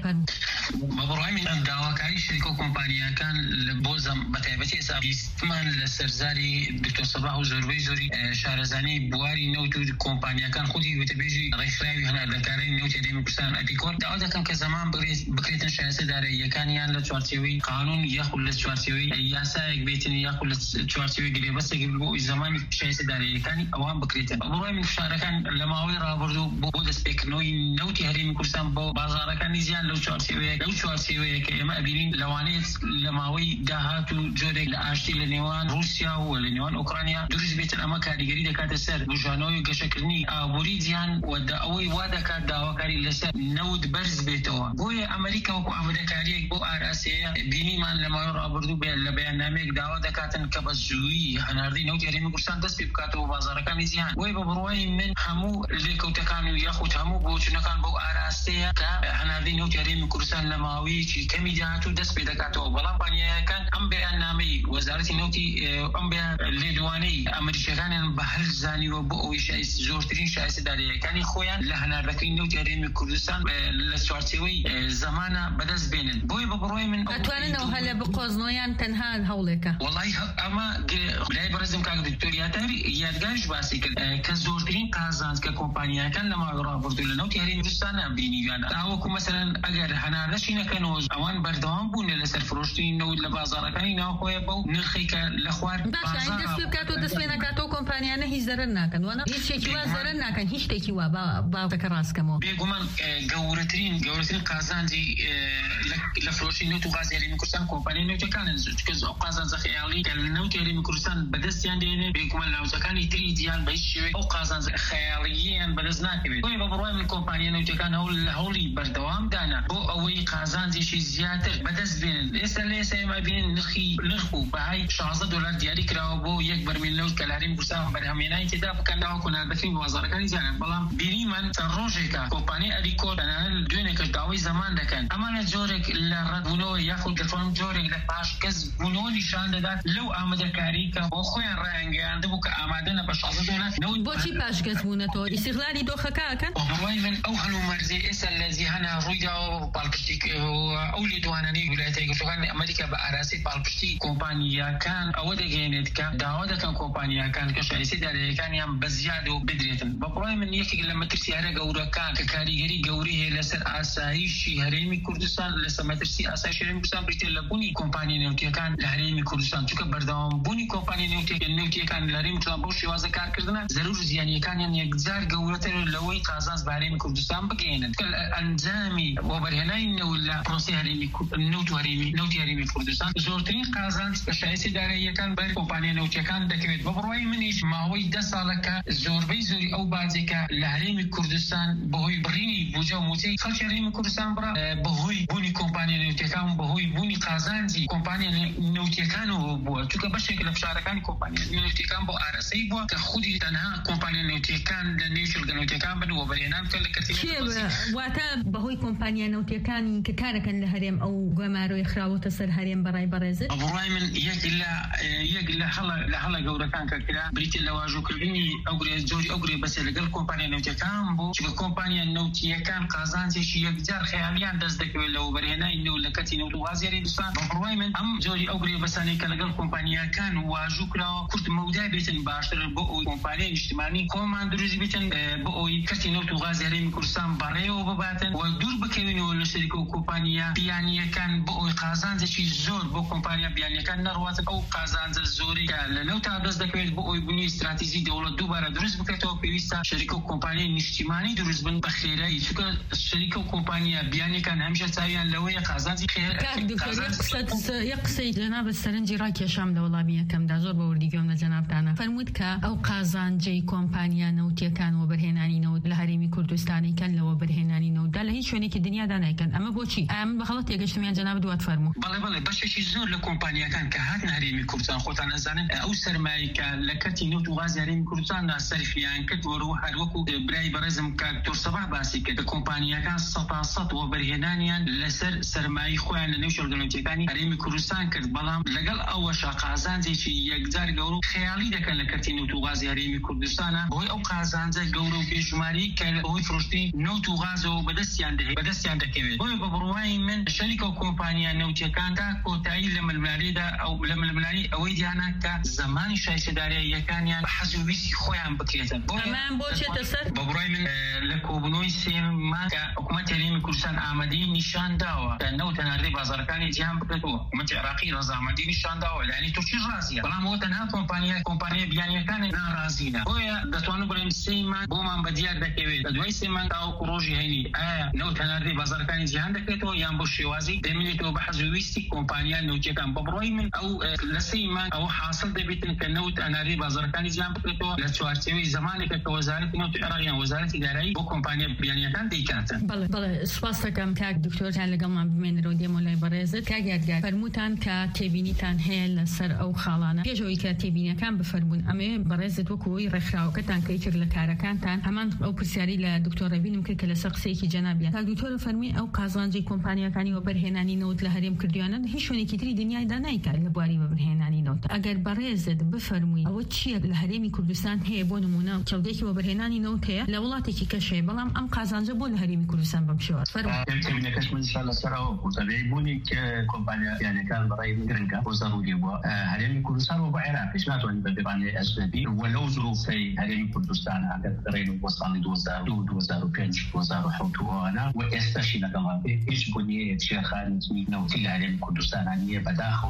بەڕای من ئەم داواکاری شەریکە و کۆمپانیاکان لە بۆ بەتایبەتی ئێستا بیستمان لە سەرزاری دکتۆر سەباح و زۆربەی زۆری شارەزانی بواری نەوت و کۆمپانیاکان خودی وتەبێژی ڕێکخراوی هەناردەکارەی نەوتی هەرێمی کوردستان ئەپیکۆر داوا دەکەن کە زەمان بکرێتن شایستەدارەییەکانیان لە چوارچێوەی قانون یاخود لە چوارچێوەی یاسایەک بێتن یاخود لە چوارچێوەی گرێبەستێک بۆ زەمانی شایستەدارەییەکانی ئەوان بکرێتن بەڕای من فشارەکان لە ماوەی ڕابردوو بۆ دەستپێکردنەوەی نەوتی هەرێمی کوردستان بۆ بازاڕەکانی زیان لەو چوارچێوەیە لەو چوارچێوەیە کە ئێمە ئەبینین لەوانەیە لە ماوەی داهات و جۆرێک لە ئاشتی لە نێوان رووسیا و لە نێوان ئوکرانیا دروست بێتن ئەمە کاریگەری دەکاتە سەر بژانەوەی گەشەکردنی ئابووری جیهان و ئەوەی وا دەکات داواکاری لەسەر نەوت بەرز بێتەوە بۆیە ئەمریکا وەکو ئامادەکاریەک بۆ ئاراسەیە بینیمان لە ماوەی ڕابردوو بێت لە بەیاننامەیەک داوا دەکاتن کە بە زوویی هەناردەی نەوتی هەرێمی کوردستان دەست پێ بکاتەوە بازاڕەکانی جیهان بۆیە بە بڕوای من هەموو لێکەوتەکان و یاخود هەموو بۆچوونەکان بۆ ئاراستەیە کە هەناردەی نەوتی هەرێمی کوردستان لە ماوەیەکی کەمی داهاتوو دەست پێ دەکاتەوە بەڵام کۆمپانیاکان ئەم بەیاننامەی وەزارەتی نەوتی ئەم لێدوانەی ئەمریکیەکانیان بە هەر زانیوە بۆ ئەوەی شایست زۆرترین شایستەدارەییەکانی خۆیان لە هەناردەکەی نەوتی هەرێمی کوردستان لە چوارچێوەی زەمانە بەدەست بێنن بۆیە بە بڕوای من ئەتواننەوە هەلە بقۆزنەوەیان تەنها هەوڵێکە وەڵی ئەمە لای بەڕێزم کاک دکتۆر یادگاریش باسی کرد کە زۆرترین قازانج کە کۆمپانیاکان لە ماوەی ڕابردوو لە نەوتی هەرێمی کوردستان بینیویان تاوەکو مەسەلەن ئەگەر هەناردەشی نەکەنەوە ئەوان بەردەوام بوون لەسەر فرۆشتنی نەوت لە بازاڕەکانی ناوخۆیە بەو بۆ نرخی کە لە خوار باشە این دەست بکاتەوە دەست پێ نەکاتەوە کۆمپانیانە هیچ زەرەر ناکەن وانە هیچ شتێکی وا زەرەر ناکەن هیچ شتێکی وا باوەکە ڕاستکەمەوە بێگومان گەورەترین گەورەترین قازانجی لە فرۆشی نەوت و غازی هەرێمی کوردستان کۆمپانیای نەوتەکانن چونکە قازانجە خەیاڵی کە لە نەوتی هەرێمی کوردستان بەدەستیان دێنێ بێگومان ناوچەکانی تری دییان بە هیچ شێوەیە ئەو قازانجە خەیاڵییان بەدەست ناکەوێت بۆیە بە بڕوای من کۆمپانیای نەوتەکان هەوڵ لە هەوڵی بەردەوامدانا بۆ ئەوەی قازانجێکی زیاتر بەدەست بێنن ئێستا لە ئێستا ئێمە بینن نرخی نرخ و بەهای شازدە دۆلار دیاری کراوە بۆ یەک بەرمیل نەوت کە لە هەرێمی کوردستان بەرهەمهێنانی تێدا بکەنداوە کۆناردەکەی بازاڕەکانی جیهان بەڵام بینیمان چەند ڕۆژێکە کۆمپانیای ئەلیکۆ تەنانەت دوێنێکەش داوای زەمان دەکەن ئەمانە جۆرێک لە ڕەتبوونەوە یاخود دەتوانم جۆرێک لە پاشکەس بوونەوە نیشان دەدات لەو ئامادەکاری کە بۆ خۆیان ڕایانگەیاندبوو کە ئامادەنە بە شازدە دۆلار نەوت بۆچی پاشکەس بوونەتەوە ئیستیغلالی دۆخەکەکەن بەڕوای من ئەو هەلومەرزی ئێستا لە جیهانە ڕوویداوە پاڵپشتی ئەو لێدوانانەی ویلایەتە یەکگرتووەکانی ئەمریکا بە ئاراسی پاڵپشتی کۆمپانیاکان ئەوە دەگەێنێت کە داوا دەکەن کۆمپانیاکان کە شایستی داراییەکانیان بە زیاد و بدرێتن بەڕوای من یەکێک لە مەترسیارە گەورەکان کە کاریگەری گەوری هەیە لەسەر ئاسایشی هەرێمی کوردستان لەسەر مەترسی ئاسایشی هەرێمی کوردستان بریتێ لە بوونی کۆمپانیای نەوتیەکان لە هەرێمی کوردستان چونکە بەردەوامبوونی کۆمپانیای نەوتیەکان لە هەرێمی کوردستان بەو شێوازە کارکردنە زەرور زیانیەکانیان یەکجار گەورەتر لەوەی قازانج بە هەرێمی کوردستان بگەێنن کە ئەنجامی بۆ بەرهێنانی نەوت لە پرۆسی هەرێمی نەوت و هەرێمی نەوتی هەرێمی کوردستان زۆرترین قازانج بە شایستی داراییەکان بەر کۆمپانیای نەوتیەکان دەکەوێت بە بڕوای منیش ماوەی دە ساڵەکە زۆربەی زۆری ئەو بازێکە لە هەرێمی کوردستان بەهۆی بڕینی بوجە و موچەی خەڵکی هەرێمی کوردستان بڕا بەهۆی بوونی کۆمپانیای نەوتیەکان بەهۆی بوونی قازانجی کۆمپانیای نەوتیەکانەوە بووە چونکە بەشێک لە فشارەکانی کۆمپانیای نەوتیەکان بۆ ئارەسەی بووە کە خودی تەنها کۆمپانیای نەوتیەکان لە نێو شڵگە نەوتیەکان بن و بەرهێنان کە لە کەسی واتە بەهۆی کۆمپانیای نەوتیەکانی کە کارەکەن لە هەرێم ئەو گوێمارۆی خراوەتە سەر هەرێم بەڕای بەڕێزت بەڕوای من یەک لە یەک لە هەڵە لە هەڵە گەورەکان کە کرا بریتێ لە واژۆکردنی ئەو گرێ جۆری ئەو گرێ بەسێ لەگەڵ کۆمپانیای نەوتیەکان بوو چونکە کۆمپانیای نەوتیەکان قازانجێکی یەکجار خەیاڵیان دەست دەکەوێت لەوە بەرهێنانی نێو لە کەتی نەوت و غازی هەرێمی کوردستان بەڕوای من ئەم جۆری ئەو گرێ بەسانەی کە لەگەڵ کۆمپانیاکان واژوو کراوە کورت مەودای بێتن باشتر بۆ ئەوی کۆمپانیای نیشتیمانی کۆمان دروست بێتن بۆ ئەوی کەتی نەوت و غازی هەرێمی کوردستان بەڕێوە بباتن و دوور بکەوێنەوە لە شەریکە و کۆمپانیا بیانیەکان بۆ ئەوی قازانجێکی زۆر بۆ کۆمپانیا بیانیەکان نەڕواتن ئەو قازانجە زۆری کە لە نەوتا دەست دەکەوێت بۆ ئەوی بوونی استراتیژی دەوڵەت دووبارە دروست بکرێتەوە پێویستە شەریکە و کۆمپانیای نیشتیمانی دروست بن بە خێرایی چونکە شەریکە و کۆمپانیا بیانیەکان هەمیشە چاویان لەوەیە قازانجی یەک قسەی جەنابەت سەرنجی ڕاکێشام لە وەڵامی یەکەمدا زۆر بە وردیگەم لە جەنابتانە فەرمووت کە ئەو قازانجەی کۆمپانیا نەوتیەکان و بەرهێنانی نەوت لە هەرێمی کوردستانی کەن لەوە بەرهێنانی نەوتدا لە هیچ شوێنێکی دنیادا نایکەن ئەمە بۆچی ئەم بەخەڵەت تێگەشتمیان جەناب دوات فەرموو بەڵێ بەڵێ بەشێکی زۆر لە کۆمپانیاکان کە هاتن هەرێمی کوردستان خۆتان ئەزانن ئەو سەرمایە کە لە کەتی نەوت و غازی هەرێمی کوردستاندا سەرفیان کرد وەرەوە هەروەکو برای بەڕێزم کاکتۆر سەباح باسی کرد کە کۆمپانیاکان سەد تا سەد وە بەرهێنانیان لەسەر سەرمایەی خۆیان لە نێو شۆڕگە نەوتیەکانی هەرێمی کوردستان کرد بەڵام لەگەڵ ئەوەشە قازانجێکی یەکجار گەورە خەیاڵی دەکەن لە کەتی نەوت و غازی هەرێمی کوردستانە بۆی ئەو قازانجە گەورە و بێژماری کە ئەوەی فرۆشتنی نەوت و غازەوە بەدەستیان دەهێت بەدەستیان دەکەوێت بۆیە بە بڕوای من شەریکە و کۆمپانیا نەوتیەکاندا کۆتایی لە ململانیدا ئەو لە ململانی ئەوەی دیانە کە زمانی شایستەداراییەکانیان بە حەز و ویستی خۆیان بکرێتن ئەمان بۆ چێتە سەر بە بڕوای من لە کۆبوونەوەی سێم مان کە حکوومەت هەرێمی کوردستان ئامادەی نیشان داوە کە نەوت هەناردەی بازاڕەکانی جیهان بکرێتەوە حکوومەتی عێراقی ڕەزامەندی نیشان داوە لەیانی تورکی ڕازیە بەڵام ئەوە تەنها کۆمپانیا کۆمپانیا بیانیەکانی ناڕازینە بۆیە دەتوانم بڵێم سێ مانگ بۆمان بەدیار دەکەوێت لە دوای سێ مانگ تاوەکو ڕۆژی هەینی ئایا نەوت هەناردەی بازاڕەکانی جیهان دەکرێتەوە یان بۆ شێوازی دەمێنێتەوە بە حەز و ویستی کۆمپانیا نەوتیەکان بە بڕوای من ئەو لە سێ مانگ ئەوە حاصل دەبێتن کە نەوت هەناردەی بازاڕەکانی جیهان بکرێتەوە لە چوارچێوەی زمانێکە کە وەزارەتی نەوت عێراق یان وەزارەتی دارایی بۆ کۆمپانیا بیانیەکان دەیکاتن. بەڵێ بەڵێ سوپاس دەکەم کاک دکتۆرتان لەگەڵمان بمێنەرەوە دێمە لای بەڕێزت کاک یادگار فەرمووتان کە تێبینیتان هەیە لەسەر ئەو خاڵانە پێشەوەی کە تێبینیەکان بفەرمون ئەمێ بەڕێزت وەکوی ڕێکخراوەکەتان کەی کرد لە کارەکانتان هەمان ئەو پرسیاری لە دکتۆرە بینم کرد کە لەسەر قسەیەکی جەنابیان کاک دکتۆرە فەرمی ئەو قازانجی کۆمپانیەکانی و بەرهێنانی نەوت لە هەرێم کردویانە هیچ شوێنێکی تری دنیایدا نایکات لە بواری بەرهێنانی نەوت ئەگەر بەڕێزت بفەرمووی ئەوە چیە لە هەرێمی کوردستان هەیە بۆ نمونە چەودێکی وە بەرهێنانی نەوت هەیە لە وڵاتێکی کەشەیە بەڵام ئەم قازانجە بۆ لە هەرێمی کوردستان بەم شێوە تێبینەکەش من ئینشاءالله سەرەوە بوتەبێ بوونی کە کۆمپانیا بیانەکان بەڕای گرنگە بۆ ضروری بووە هەرێمی کوردستان و بۆ عێراقیش ناتوانین بە بێبانەی ئەجنەبی وەلەو ظروفەی هەرێمی کوردستان ئەگەر بگەڕێین بۆ ساڵی دوو هەزار و دوو دوو هەزار و پێنج دوو هەزار و حەوت و ئەوانە و ئێستاشی لەگەڵا بێ هیچ بۆنیەیەک شێخانێکی نەوتی لە هەرێمی کوردستانە نییە بەداخەوە دوای بیست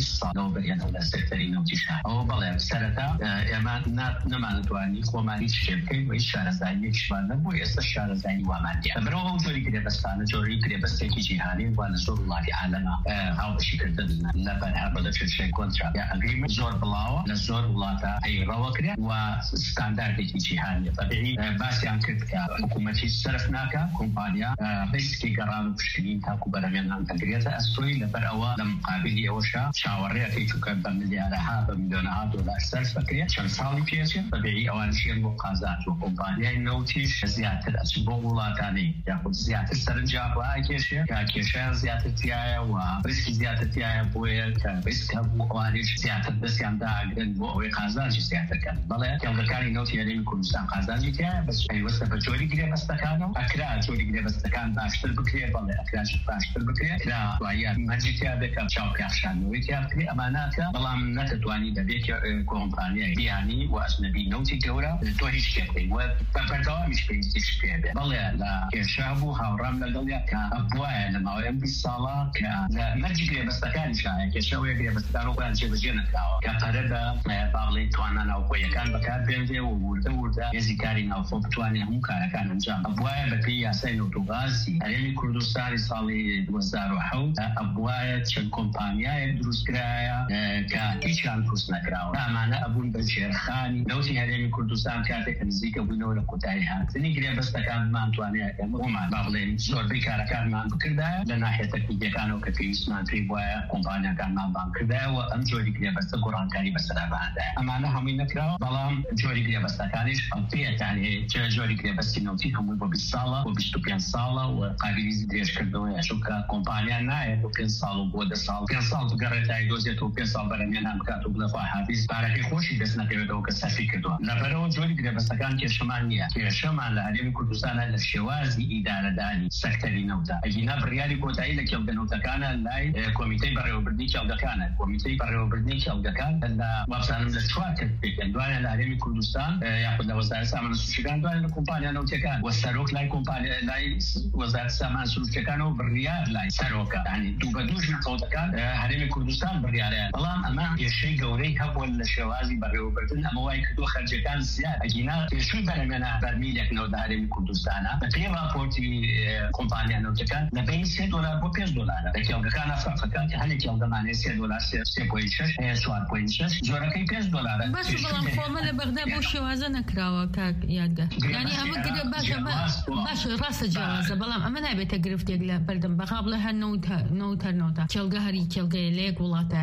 بیست ساڵ لەوە بەریانەوە لە سەکتەری نەوتی شار ئەوە بەڵێ سەرەتا ئێمە نەمانتوانی خۆمانی شتێ بکەین و هیچ شارەزاییەکیشمان نەبوو ئێستا شارەزایی وامان دیە لەبەرەوە ئەو جۆری گرێبەستانە جۆری گرێبەستێکی جیهانی وان لە زۆر وڵاتی عالەما هاوبەشیکردن لە بەرهەمە لە چێشەی کۆنترا یا ئەگریمنت زۆر بڵاوە لە زۆر وڵاتە ئەیڕەوە کرێ و ستانداردێکی جیهانیە بەبێ باسییان کرد کە حکوومەتی سەرف ناکە کۆمپانیا ڕیسکی گەڕان و پشکنین تاکو بەرەمێنان ئەگرێتە ئەستۆی لەبەر ئەوە لە مقابلی ئەوەشە چاوەڕێەکەی چووکە بە ملیارەها بە میلیۆنەها دۆلار سەرف بکرێت چەند ساڵی پێچێت بەبێ ئەوانشیان بۆ قازات و کۆمپانیای نەوتیش زیاتر ئەچن بۆ وڵاتانەی یاخود زیاتر سەرنجام کێشێ یا کێشیان زیاتر تایە و ڕیسکی زیاتر تایە بۆیە کە ڕیسکە بۆ ئەوانیش زیاتر دەستیان داگرن بۆ ئەوەی قازانجی زیاترکەن بەڵێ کێڵگەکانی نەوتی هەرێمی کوردستان قازانجی تایە بەس پەیوەستە بە جۆری گرێبەستەکانەوە ئەکرا جۆری گرێبەستەکان باشتر بکرێ بەڵێ ئەکراش باشتر بکرێ کرا دوایە مەرجی تیا بکە چاوپێخشانەوەی تیا بکرێ ئەماناتە بەڵام نەتەتوانی دەبێت کۆمپانیای بیانی و ئەجنەبی نەوتی گەورە تۆ هیچ شتێک و بەردەوامیش پێویستیش پێ بێ بەڵێ لە کێشا بوو هاوڕام لەگەڵیا کە بوایە لە ماوەی ئەم بیست ساڵە کە لە مەرجی گرێبەستەکانیشایە کێشەوەیە گرێبەستەکان وەکوان جێبەجێ نەکراوە کە قەرە بە باڵی توانە ناوخۆیەکان بەکار بێنرێ و وردە وردە هێزیکاری ناوخۆ بتوانێت هەموو کارەکان ئەنجام بوایە بەپێی یاسای نەوتۆغازی هەرێمی کوردستانی ساڵی دوو هەزار و حەوت ئەبوایە چەند کۆمپانیایەک دروستکرایە کە هیچیان دروست نەکراوە ئەمانە ئەبوون بە جێرخانی نەوتی هەرێمی کوردستان کاتێک نزیکە بوونەوە لە کۆتایی هاتنی گرێبەستەکانمان توانێت ئەمەمان با بڵێن زۆربەی کارەکانمان بکردایە لە ناحیەتە یەکانەوە کە پێویستمان پێی وایە کۆمپانیاکانمان بان کردایەوە ئەم جۆری گرێبەستە گۆڕانکاری بەسەراباندایە ئەمانە هەمووی نەکراوە بەڵام جۆری گرێبەستەکانیش پێیەتان هەیە جۆری گرێبەستی نەوتی هەمووی بۆ بیست ساڵە بۆ بیست و پێنج ساڵە و قابلی درێژکردنەوەیە چونکە کۆمپانیا نایەت بۆ پێنج ساڵ و بۆ دە ساڵ پێنج ساڵ بگەڕێتای دۆزێت و پێنج ساڵ بەرەمێنان بکات و بڵێ خوا حافیز پارەکەی خۆشی دەست نەکەوێتەوە کە سەرفی کردووە لەبەرەوە جۆری گرێبەستەکان کێشەمان نییە کێشەمان لە هەرێمی کوردستانە لە شێوازی ئیدارەدانی سەکتەری نەوتە ئەگینا بڕیاری کۆتایی لە کێڵگەنەوتەکانە لای کۆمیتەی بەڕێوەبردنی کێڵگەکانە کۆمیتەی بەڕێوەبردنی کێڵگەکان لە وابزانم لە چوار کەس پێکەن دوایە لە هەرێمی کوردستان یاخود لە وەزارەتی سامانە سروشتیەکان دوایە لە کۆمپانیا نەوتیەکان و سەرۆک لای کۆمپانیا لای وەزارەتی سامانە سروشتیەکانەوە بڕیار لای سەرۆکە یعنی دوو بە دووش نەقەوتەکان هەرێمی کوردستان بڕیارەیە بەڵام ئەمە کێشەی گەورەی هەبووە لە شێوازی بەڕێوەبردن ئەمە وای کردووە خەرجەکان زیاد ئەگینا کێشەی بەرەمێنە بەرمیلێکنەوە لە هەرێمی کوردستانە بە پێی راپۆرتی کۆمپانیا نەوتەکان لە بین سێ دۆلار بۆ پێنج دۆلارە لە کێڵگەکان ئەفرەقەکان کە هەندێک کێڵگەمانەیە سێ دۆلار سێ پۆینت شەش هەیە چوار پۆینت شەش زۆرەکەی پێنج دۆلارە باش بەڵام خۆمە لە بەغدا بۆ شێوازە نەکراوە کاک یادگار یعنی ئەمە گرێ باشە باش ڕاستە جیاوازە بەڵام ئەمە نابێتە گرفتێک لە بەردەم بەغا بڵێ هەر نەوت هەر نەوتە کێڵگە هەری کێڵگەیە لە یەک وڵاتە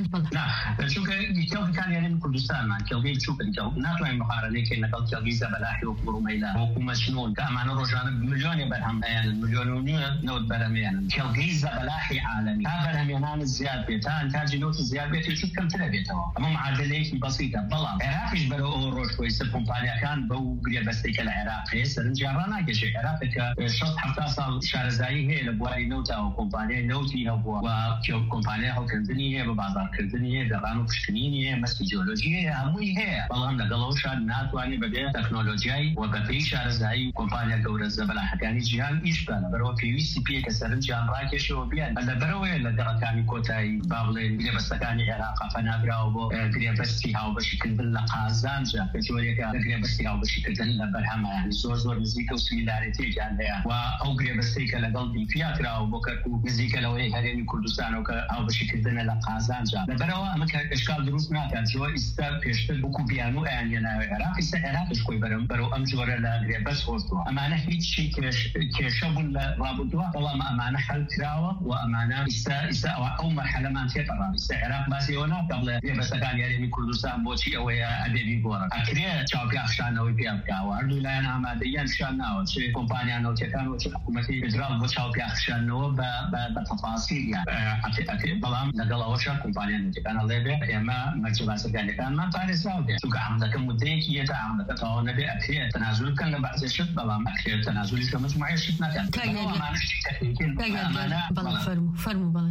چونکە کێڵگەکان هەرێمی کوردستانمان کێڵگەی چووکن ناتوانین مقارنەیەکەین لەگەڵ کێڵگەی زەبەلاحی و کوڕومەیلا وەکو مەچنۆن کە ئەمانە ڕۆژانە ملیۆنێ بەرهەم هەیەن ملیۆن و نیوە نەوت بەرهەمێنن کێڵگەی زەبەلاحی عالەمی تا بەرهەمێنان زیاد بێت تا ئەنتاجی نەوت زیاد بێت چوت کەمترە بێتەوە ئەمە معادلەیەکی بەسیطە بەڵام عێراقیش بەرەو ئەوە ڕۆژخۆیسە کۆمپانیاکان بەو گرێبەستەی کە لە عێراق هەیە سەرنجیان ڕاناکێشێ عێراقێک کە شەست هەفتا ساڵ شارەزایی هەیە لە بواری نەوتەوە کۆمپانیای نەوتی هەبووە و کۆمپانیای هەڵکردنی هەیە بە بازارکردنی هەیە گەڕان و پشکنینی هەیە مەسکی جیۆلۆژی هەیە هەمووی هەیە بەڵام لەگەڵەوەشا ناتوانێت بەبێ تەکنۆلۆژیای و بەپێی شارەزایی کۆمپانیا گەورە زەبەلاحەکانی جیهان ئیش بکەن بەرەوە پێویستی پێیە کە سەرنجیان ڕاکێشەوە بیان لەبەرەوەیە لە گەڕەکانی کۆتایی با بڵێن گرێبەستەکانی عێراق پەنابراوە بۆ گرێبەستی هاوبەشیکردن لە قازانجا کە جۆرێکە لە گرێبەستی هاوبەشیکردن لە بەرهەمە یعنی زۆر زۆر نزیکە و سمیلارەتێکیان هەیە و ئەو گرێبەستەی کە لەگەڵ دیپیا کراوە بۆ کەرکوو نزیکە لەوەی هەرێمی کوردستانەوە کە هاوبەشیکردنە لە قازانجا لەبەرەوە ئەمە ئشکال دروست ناکات جۆ ئیستا پێشتر بووکو بیان و ئەیانێناوە عێراق ئیستا عێراقش خۆی بەرەو ئەم جۆرە لە گرێبەست خۆشتووە ئەمانە هیچی کێشە بوون لە ڕابردووە بەڵام ئەمانە حەل کراوە و ئەمانە ئیستا ئیستا ئەو مەرحەلەمان تێپەڕان ئیستا عێراق باسی ئەوە ناکە بڵێ گرێبەستەکانی هەرێمی کوردستان بۆچی ئەوەیە ئەبێبی گۆڕن ئەکرێ چاوپێخشانەوەی پێ بکاوە هەردوو لایەن ئامادەیان شان ناوە چ کۆمپانیا نەوتیەکان و چ حکوومەتی فێدراڵ بۆ چاوپێخشانەوە بە تەفاسیلیان بەڵام لەگەڵ ئەوەشە کۆمپانیا نەوتیەکان هەڵێ بێ ئێمە مەرجە باسەکانەکانمان پارێزراو بێت چونکە عەمدەکە مودەیەکی هێتا عەمدەکە تەواو نەبێ ئەکرێ تەنازول بکەن لە بەعزێ شت بەڵام ئەکرێ تەنازولی لە مجموعەیە شت نەکەن فەرموو فەرموو بەڵێت کە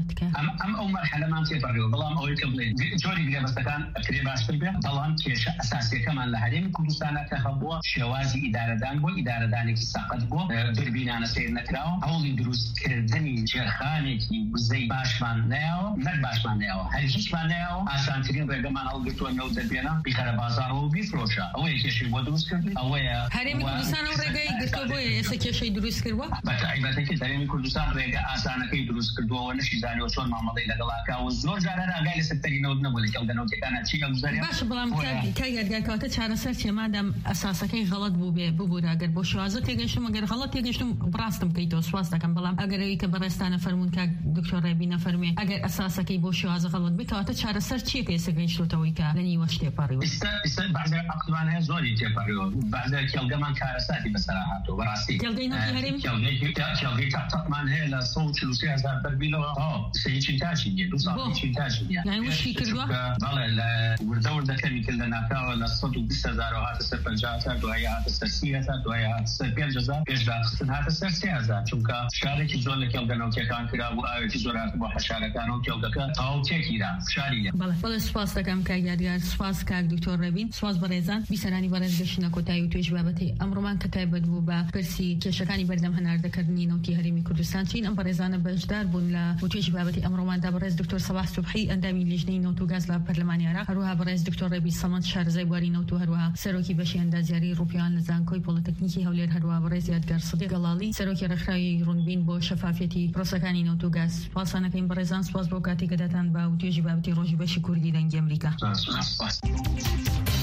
ام او مرحله ما تيبريو بلام او يكبل جوري بلا بستكان كريباش تربيه بلام كيش اساسي كمان لهريم كردستان كخبوا شوازي اداره دان بو اداره دانك ساقط بو دربين انا سير نكراو اولي دروس كردني جرخاني كي زي باشمان ناو نك باشمان ناو هل هیچ معناو عشان ترين رقمان القطو انه دربينا بخير بازار و بيفروشا او يكشي ودروس كردي او هريم كردستان رقاي قطو بو يسكي دروس كروا بتعيبتك هريم كردستان رقا اسانه كي دروس كردو ونشي زاني وشون معامله لقلاكا وزور جارنا قال سترينا ودنا ولا كلنا كانت شيء گزاري باش بلام كاي كاي گاكاته چاره سر مادام اساساکي غلط بو به بو اگر بو شوازه تيگشم اگر غلط تيگشم براستم كي تو سواستا كان بلام اگر يك برستانه فرمون کا دكتور ربينا فرمي اگر اساساکي بو شوازه غلط بكاته چاره سر چي كي سگنشلو تويكا لني وشتي باريو است است بعض اقوانها زوري تي باريو بعض كلگمان كارساتي بصراحه تو براسي كلگينو هريم كلگي كلگي تطمان هي لا صوت ثلاثين ألف بربيلو اه سي تشيتاشي دو صافي تشيتاشي يعني وش في كردوا بله ورده ورده كمي كلنا كا ولا صوت بس هزار وهات سفنجات دويات السرسيات دويات سبيل جزاء بيجدا هات السرسيات چونكا شارك زول كلگنو كان كرا و اي زورات بو حشاركانو كلگا او تشيرا شاريه بله بله سپاس دکم که یادگار سپاس که دکتر ربین سپاس برایزان بیسرانی برایز گشتن کوتاهی و تویش بابتی امرومان کتای بدبو با پرسی کشکانی بردم هنرده کردنی نوتی هریمی کردستان چین ام برایزان بجدار بون لا و تویش بابتی امرومان دا برایز دکتر صباح صبحی اندامی لجنه نوتو گاز لا پارلمانی عراق هروها برایز دکتر ربی سمت شارزای بواری نوتو هروها سروکی بشی اندازیاری روپیان لزانکوی پولیتکنیکی هولیر هروها برایز یادگار صدیق گلالی سروکی رخراوی رونبین با شفافیتی پروسکانی نوتو گاز سپاسانه که این برایزان سپاس بو کاتی کداتان با و تویش بابتی روزی بشی کردی دنگ امریکا.